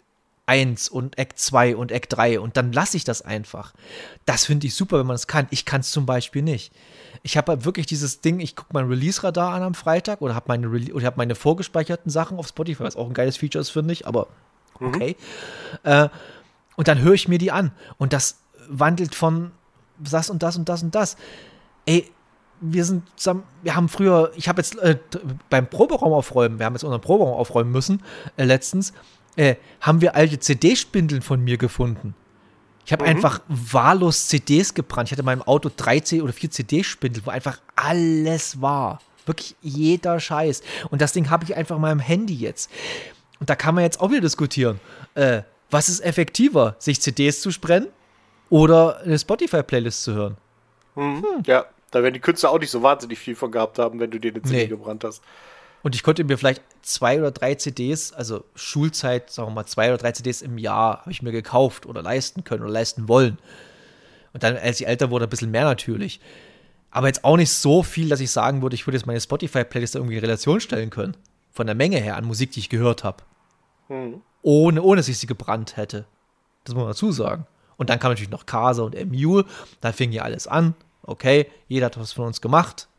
eins und Act zwei und Act drei und dann lasse ich das einfach. Das finde ich super, wenn man es kann. Ich kann es zum Beispiel nicht. Ich habe halt wirklich dieses Ding, ich gucke mein Release-Radar an am Freitag oder habe meine, Rele- oder hab meine vorgespeicherten Sachen auf Spotify, was auch ein geiles Feature ist, finde ich, aber okay. Mhm. Äh, und dann höre ich mir die an und das wandelt von das und das und das und das. Ey, wir sind zusammen, wir haben früher, ich habe jetzt äh, beim Proberaum aufräumen, wir haben jetzt unseren Proberaum aufräumen müssen, äh, letztens, äh, haben wir alte C D-Spindeln von mir gefunden. Ich habe mhm. einfach wahllos C Ds gebrannt. Ich hatte in meinem Auto drei C- oder vier C D-Spindel, wo einfach alles war. Wirklich jeder Scheiß. Und das Ding habe ich einfach in meinem Handy jetzt. Und da kann man jetzt auch wieder diskutieren. Äh, was ist effektiver, sich C Ds zu brennen oder eine Spotify-Playlist zu hören? Mhm. Hm. Ja, da werden die Künstler auch nicht so wahnsinnig viel von gehabt haben, wenn du dir eine C D nee. gebrannt hast. Und ich konnte mir vielleicht zwei oder drei C Ds, also Schulzeit, sagen wir mal, zwei oder drei C Ds im Jahr habe ich mir gekauft oder leisten können oder leisten wollen. Und dann, als ich älter wurde, ein bisschen mehr natürlich. Aber jetzt auch nicht so viel, dass ich sagen würde, ich würde jetzt meine Spotify-Playlist irgendwie in Relation stellen können. Von der Menge her an Musik, die ich gehört habe. Mhm. Ohne, ohne, dass ich sie gebrannt hätte. Das muss man dazu sagen. Und dann kam natürlich noch Kasa und Emule. Da fing ja alles an. Okay, jeder hat was von uns gemacht.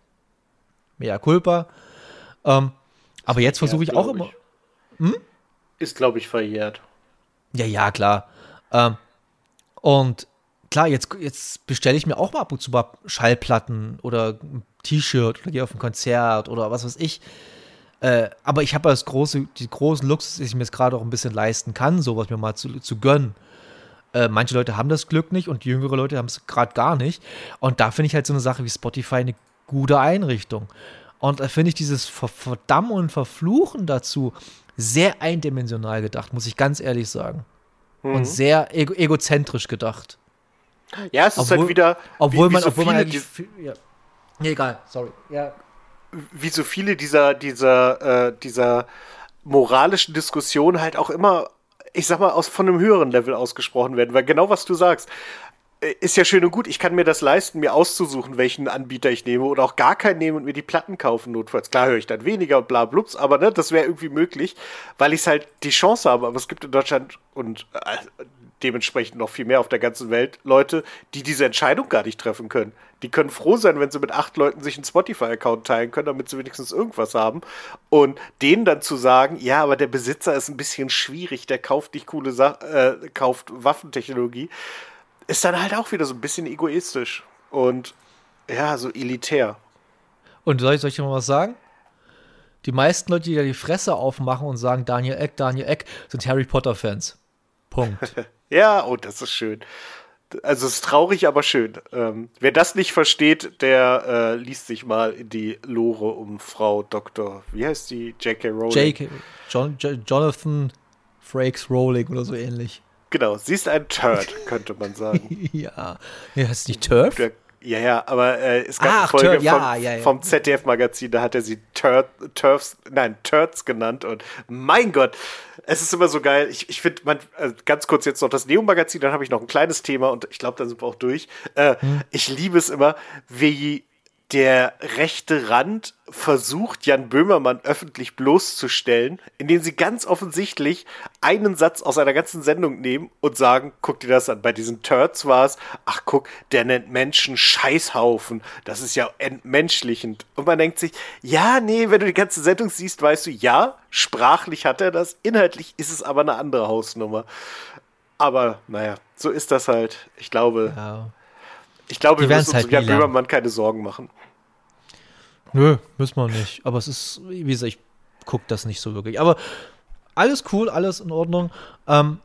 Mea culpa. Ähm, aber jetzt versuche ich auch immer. Ich. Hm? Ist, glaube ich, verjährt. Ja, ja, klar. Ähm, und klar, jetzt, jetzt bestelle ich mir auch mal ab und zu mal Schallplatten oder ein T-Shirt oder gehe auf ein Konzert oder was weiß ich. Äh, aber ich habe das große, die großen Luxus, dass ich mir jetzt gerade auch ein bisschen leisten kann, sowas mir mal zu, zu gönnen. Äh, manche Leute haben das Glück nicht und jüngere Leute haben es gerade gar nicht. Und da finde ich halt so eine Sache wie Spotify eine gute Einrichtung. Und da finde ich dieses Verdammen und Verfluchen dazu sehr eindimensional gedacht, muss ich ganz ehrlich sagen. Mhm. Und sehr ego- egozentrisch gedacht. Ja, es ist obwohl, halt wieder. Obwohl wie, wie man, so obwohl man die, ja. Nee, egal, sorry. Ja. Wie so viele dieser, dieser, äh, dieser moralischen Diskussionen halt auch immer, ich sag mal, aus, von einem höheren Level ausgesprochen werden. Weil genau was du sagst, ist ja schön und gut, ich kann mir das leisten, mir auszusuchen, welchen Anbieter ich nehme oder auch gar keinen nehmen und mir die Platten kaufen notfalls. Klar höre ich dann weniger und bla blups, aber ne, das wäre irgendwie möglich, weil ich halt die Chance habe. Aber es gibt in Deutschland und äh, dementsprechend noch viel mehr auf der ganzen Welt Leute, die diese Entscheidung gar nicht treffen können. Die können froh sein, wenn sie mit acht Leuten sich einen Spotify-Account teilen können, damit sie wenigstens irgendwas haben. Und denen dann zu sagen, ja, aber der Besitzer ist ein bisschen schwierig, der kauft nicht coole Sachen, äh, kauft Waffentechnologie, ist dann halt auch wieder so ein bisschen egoistisch und ja, so elitär. Und soll ich, soll ich noch was sagen? Die meisten Leute, die da die Fresse aufmachen und sagen, Daniel Ek, Daniel Ek, sind Harry Potter-Fans. Punkt. Ja, oh, das ist schön. Also es ist traurig, aber schön. Ähm, wer das nicht versteht, der äh, liest sich mal in die Lore um Frau Doktor, wie heißt die? J K. Rowling. J K. John, J Jonathan Frakes Rowling oder so ähnlich. Genau, sie ist ein Turd, könnte man sagen. Ja. Nee, heißt es nicht Turf? Der, ja, ja, aber äh, es gab Ach, eine Folge Turd, vom, ja, ja, ja. vom Z D F-Magazin, da hat er sie Turd, Turfs, nein, Turds genannt und mein Gott, es ist immer so geil. Ich, ich finde, man, also ganz kurz jetzt noch das Neo-Magazin, dann habe ich noch ein kleines Thema und ich glaube, dann sind wir auch durch. Äh, hm. Ich liebe es immer, wie der rechte Rand versucht, Jan Böhmermann öffentlich bloßzustellen, indem sie ganz offensichtlich einen Satz aus einer ganzen Sendung nehmen und sagen, guck dir das an, bei diesen Turds war es, ach guck, der nennt Menschen Scheißhaufen, das ist ja entmenschlichend. Und man denkt sich, ja, nee, wenn du die ganze Sendung siehst, weißt du, ja, sprachlich hat er das, inhaltlich ist es aber eine andere Hausnummer. Aber, naja, so ist das halt. Ich glaube... Ja. Ich glaube, die wir müssen uns halt um Jan Böhmermann keine Sorgen machen. Nö, müssen wir nicht. Aber es ist, wie gesagt, ich gucke das nicht so wirklich. Aber alles cool, alles in Ordnung. Ähm,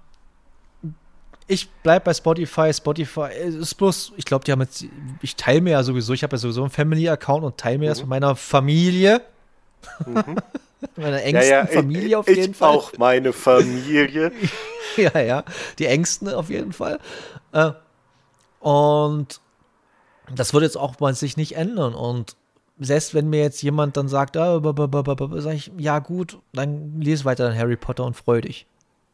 ich bleib bei Spotify. Spotify ist bloß, ich glaube, die haben jetzt, ich teile mir ja sowieso, ich habe ja sowieso einen Family-Account und teile mir mhm. das mit meiner Familie. Mhm. Meiner engsten ja, ja, Familie ich, auf jeden ich Fall. Auch meine Familie. ja, ja, die engsten auf jeden Fall. Äh, und das wird jetzt auch mal sich nicht ändern. Und selbst wenn mir jetzt jemand dann sagt, ah, sag ich, ja gut, dann lese weiter dann Harry Potter und freu dich.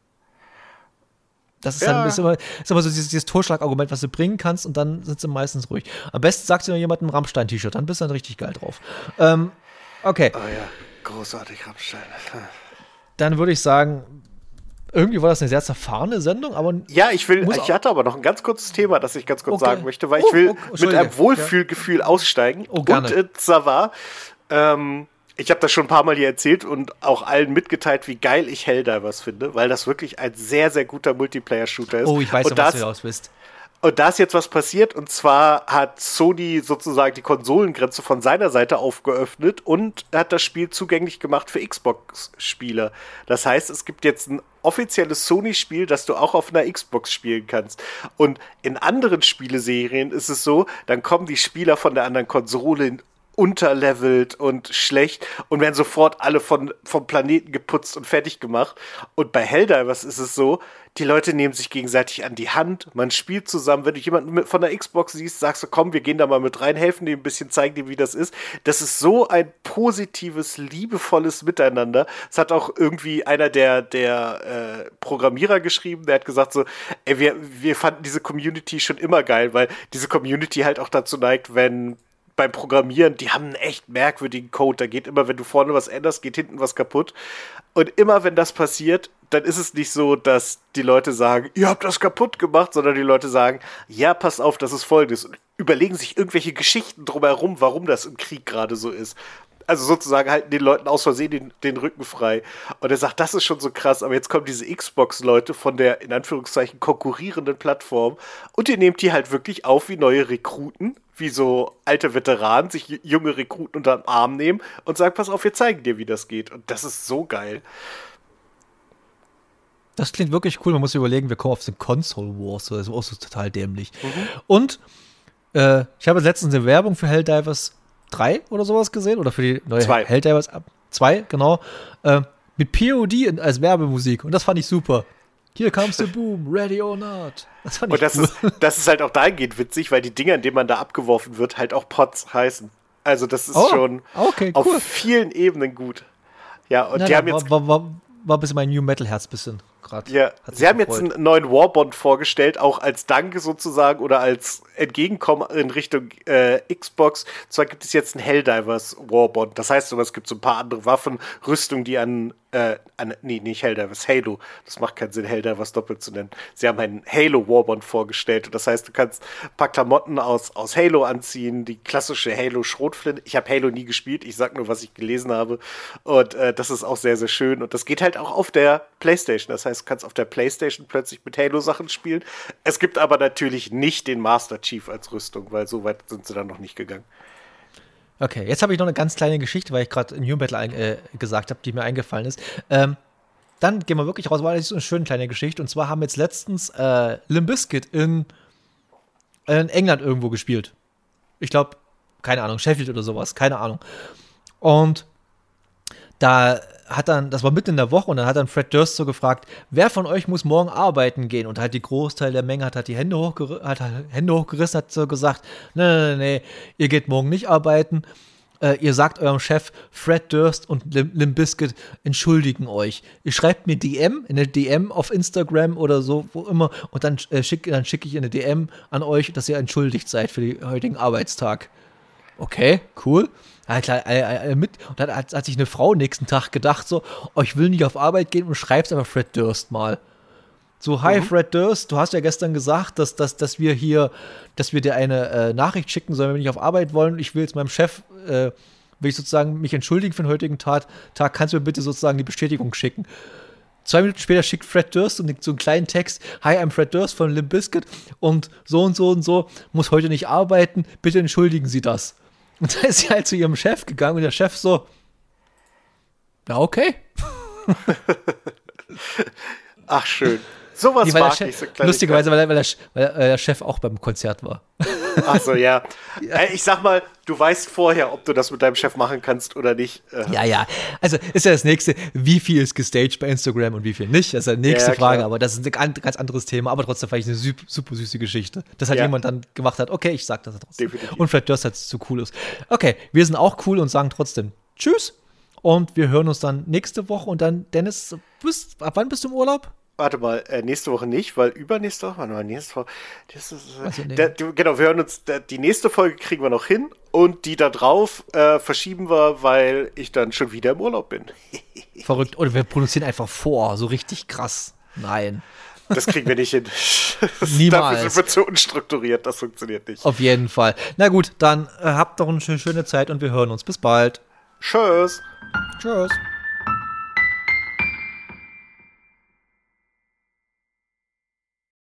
Das ist, ja. dann, ist, immer, ist immer so dieses, dieses Totschlagargument, was du bringen kannst, und dann sind sie meistens ruhig. Am besten sagst du noch jemandem ein Rammstein-T-Shirt, dann bist du dann richtig geil drauf. Ähm, okay. Oh ja, großartig Rammstein. Dann würde ich sagen, irgendwie war das eine sehr zerfahrene Sendung, aber ja, ich will, ich hatte aber noch ein ganz kurzes Thema, das ich ganz kurz okay. sagen möchte, weil ich will oh, oh, mit einem Wohlfühlgefühl ja. aussteigen. Oh, gerne. Und äh, zwar, ähm, ich habe das schon ein paar Mal hier erzählt und auch allen mitgeteilt, wie geil ich Helldivers finde, weil das wirklich ein sehr, sehr guter Multiplayer-Shooter ist. Oh, ich weiß und ja, was das, du raus bist. Und da ist jetzt was passiert, und zwar hat Sony sozusagen die Konsolengrenze von seiner Seite aufgeöffnet und hat das Spiel zugänglich gemacht für Xbox-Spieler. Das heißt, es gibt jetzt ein offizielles Sony-Spiel, das du auch auf einer Xbox spielen kannst. Und in anderen Spieleserien ist es so, dann kommen die Spieler von der anderen Konsole in unterlevelt und schlecht und werden sofort alle von, vom Planeten geputzt und fertig gemacht. Und bei Helldivers ist es so, die Leute nehmen sich gegenseitig an die Hand, man spielt zusammen. Wenn du jemanden mit, von der Xbox siehst, sagst du, komm, wir gehen da mal mit rein, helfen dir ein bisschen, zeigen dir, wie das ist. Das ist so ein positives, liebevolles Miteinander. Es hat auch irgendwie einer der, der äh, Programmierer geschrieben, der hat gesagt so, ey, wir, wir fanden diese Community schon immer geil, weil diese Community halt auch dazu neigt, wenn beim Programmieren, die haben einen echt merkwürdigen Code. Da geht immer, wenn du vorne was änderst, geht hinten was kaputt. Und immer, wenn das passiert, dann ist es nicht so, dass die Leute sagen, ihr habt das kaputt gemacht, sondern die Leute sagen, ja, pass auf, das ist Folgendes. Und überlegen sich irgendwelche Geschichten drumherum, warum das im Krieg gerade so ist. Also sozusagen halten den Leuten aus Versehen den, den Rücken frei. Und er sagt, das ist schon so krass, aber jetzt kommen diese Xbox-Leute von der, in Anführungszeichen, konkurrierenden Plattform und ihr nehmt die halt wirklich auf wie neue Rekruten, wie so alte Veteranen sich junge Rekruten unter den Arm nehmen und sagen, pass auf, wir zeigen dir, wie das geht. Und das ist so geil. Das klingt wirklich cool. Man muss sich überlegen, wir kommen auf den Console Wars. Das ist auch so total dämlich. Mhm. Und äh, ich habe letztens eine Werbung für Helldivers drei oder sowas gesehen. Oder für die neue zwei. Helldivers zwei, genau. Äh, mit P O D als Werbemusik. Und das fand ich super. Here comes the boom, ready or not. Das fand ich Und das, cool. ist, das ist halt auch dahingehend witzig, weil die Dinger, in denen man da abgeworfen wird, halt auch Pots heißen. Also das ist oh, schon okay, auf cool. vielen Ebenen gut. Ja, und Na, die na, haben jetzt... War, war, war, war ein bisschen mein New Metal Herz bisschen. gerade. Ja, sie haben gefreut. Jetzt einen neuen Warbond vorgestellt, auch als Dank sozusagen oder als Entgegenkommen in Richtung äh, Xbox. Und zwar gibt es jetzt einen Helldivers Warbond. Das heißt, es gibt so ein paar andere Waffen, Rüstungen, die an, äh, an nee, nicht Helldivers, Halo. Das macht keinen Sinn, Helldivers doppelt zu nennen. Sie haben einen Halo Warbond vorgestellt. Und das heißt, du kannst ein paar Klamotten aus, aus Halo anziehen, die klassische Halo Schrotflinte. Ich habe Halo nie gespielt, ich sag nur, was ich gelesen habe. Und äh, das ist auch sehr, sehr schön. Und das geht halt auch auf der PlayStation. Das heißt, du kannst auf der PlayStation plötzlich mit Halo-Sachen spielen. Es gibt aber natürlich nicht den Master Chief als Rüstung, weil so weit sind sie dann noch nicht gegangen. Okay, jetzt habe ich noch eine ganz kleine Geschichte, weil ich gerade in New Battle äh, gesagt habe, die mir eingefallen ist. Ähm, dann gehen wir wirklich raus, weil das ist so eine schöne kleine Geschichte. Und zwar haben jetzt letztens äh, Limp Bizkit in, in England irgendwo gespielt. Ich glaube, keine Ahnung, Sheffield oder sowas, keine Ahnung. Und da hat dann, das war mitten in der Woche, und dann hat dann Fred Durst so gefragt, wer von euch muss morgen arbeiten gehen? Und halt die Großteil der Menge hat, hat die Hände, hochger- hat Hände hochgerissen, hat so gesagt, nee, nee, nee, ihr geht morgen nicht arbeiten. Äh, ihr sagt eurem Chef, Fred Durst und Lim- Limp Bizkit entschuldigen euch. Ihr schreibt mir D M, in eine D M auf Instagram oder so, wo immer, und dann äh, schicke dann schick ich eine D M an euch, dass ihr entschuldigt seid für den heutigen Arbeitstag. Okay, cool. Ja, klar, äh, äh, mit. Und dann hat, hat sich eine Frau nächsten Tag gedacht, so, oh, ich will nicht auf Arbeit gehen, und schreibst aber Fred Durst mal. So, hi mhm. Fred Durst, du hast ja gestern gesagt, dass, dass, dass wir hier, dass wir dir eine äh, Nachricht schicken sollen, wenn wir nicht auf Arbeit wollen. Ich will jetzt meinem Chef, äh, will ich sozusagen mich entschuldigen für den heutigen Tag, Tag, kannst du mir bitte sozusagen die Bestätigung schicken. Zwei Minuten später schickt Fred Durst und so einen kleinen Text, hi, I'm Fred Durst von Limp Bizkit und so und so und so, muss heute nicht arbeiten, bitte entschuldigen Sie das. Und da ist sie halt zu ihrem Chef gegangen und der Chef so, ja, okay. Ach, schön. Sowas nee, mag Chef, ich. So lustigerweise, weil, weil, der, weil der Chef auch beim Konzert war. Ach so, ja. ja. Ich sag mal, du weißt vorher, ob du das mit deinem Chef machen kannst oder nicht. Ja, ja. Also ist ja das Nächste, wie viel ist gestaged bei Instagram und wie viel nicht. Das ist ja die nächste ja, Frage, klar. Aber das ist ein ganz anderes Thema. Aber trotzdem fand ich eine super, super süße Geschichte. Dass halt ja. jemand dann gemacht hat, okay, ich sag das trotzdem. Definitiv. Und vielleicht das halt so cool ist. Okay, wir sind auch cool und sagen trotzdem Tschüss. Und wir hören uns dann nächste Woche. Und dann, Dennis, bist, ab wann bist du im Urlaub? Warte mal, äh, nächste Woche nicht, weil übernächste Woche, warte mal, nächste Woche, das ist, äh, der, die, genau, wir hören uns, der, die nächste Folge kriegen wir noch hin und die da drauf äh, verschieben wir, weil ich dann schon wieder im Urlaub bin. Verrückt, oder wir produzieren einfach vor, so richtig krass. Nein. Das kriegen wir nicht hin. Das, Niemals. Dafür sind wir zu unstrukturiert, das funktioniert nicht. Auf jeden Fall. Na gut, dann äh, habt doch eine schöne Zeit und wir hören uns. Bis bald. Tschüss. Tschüss.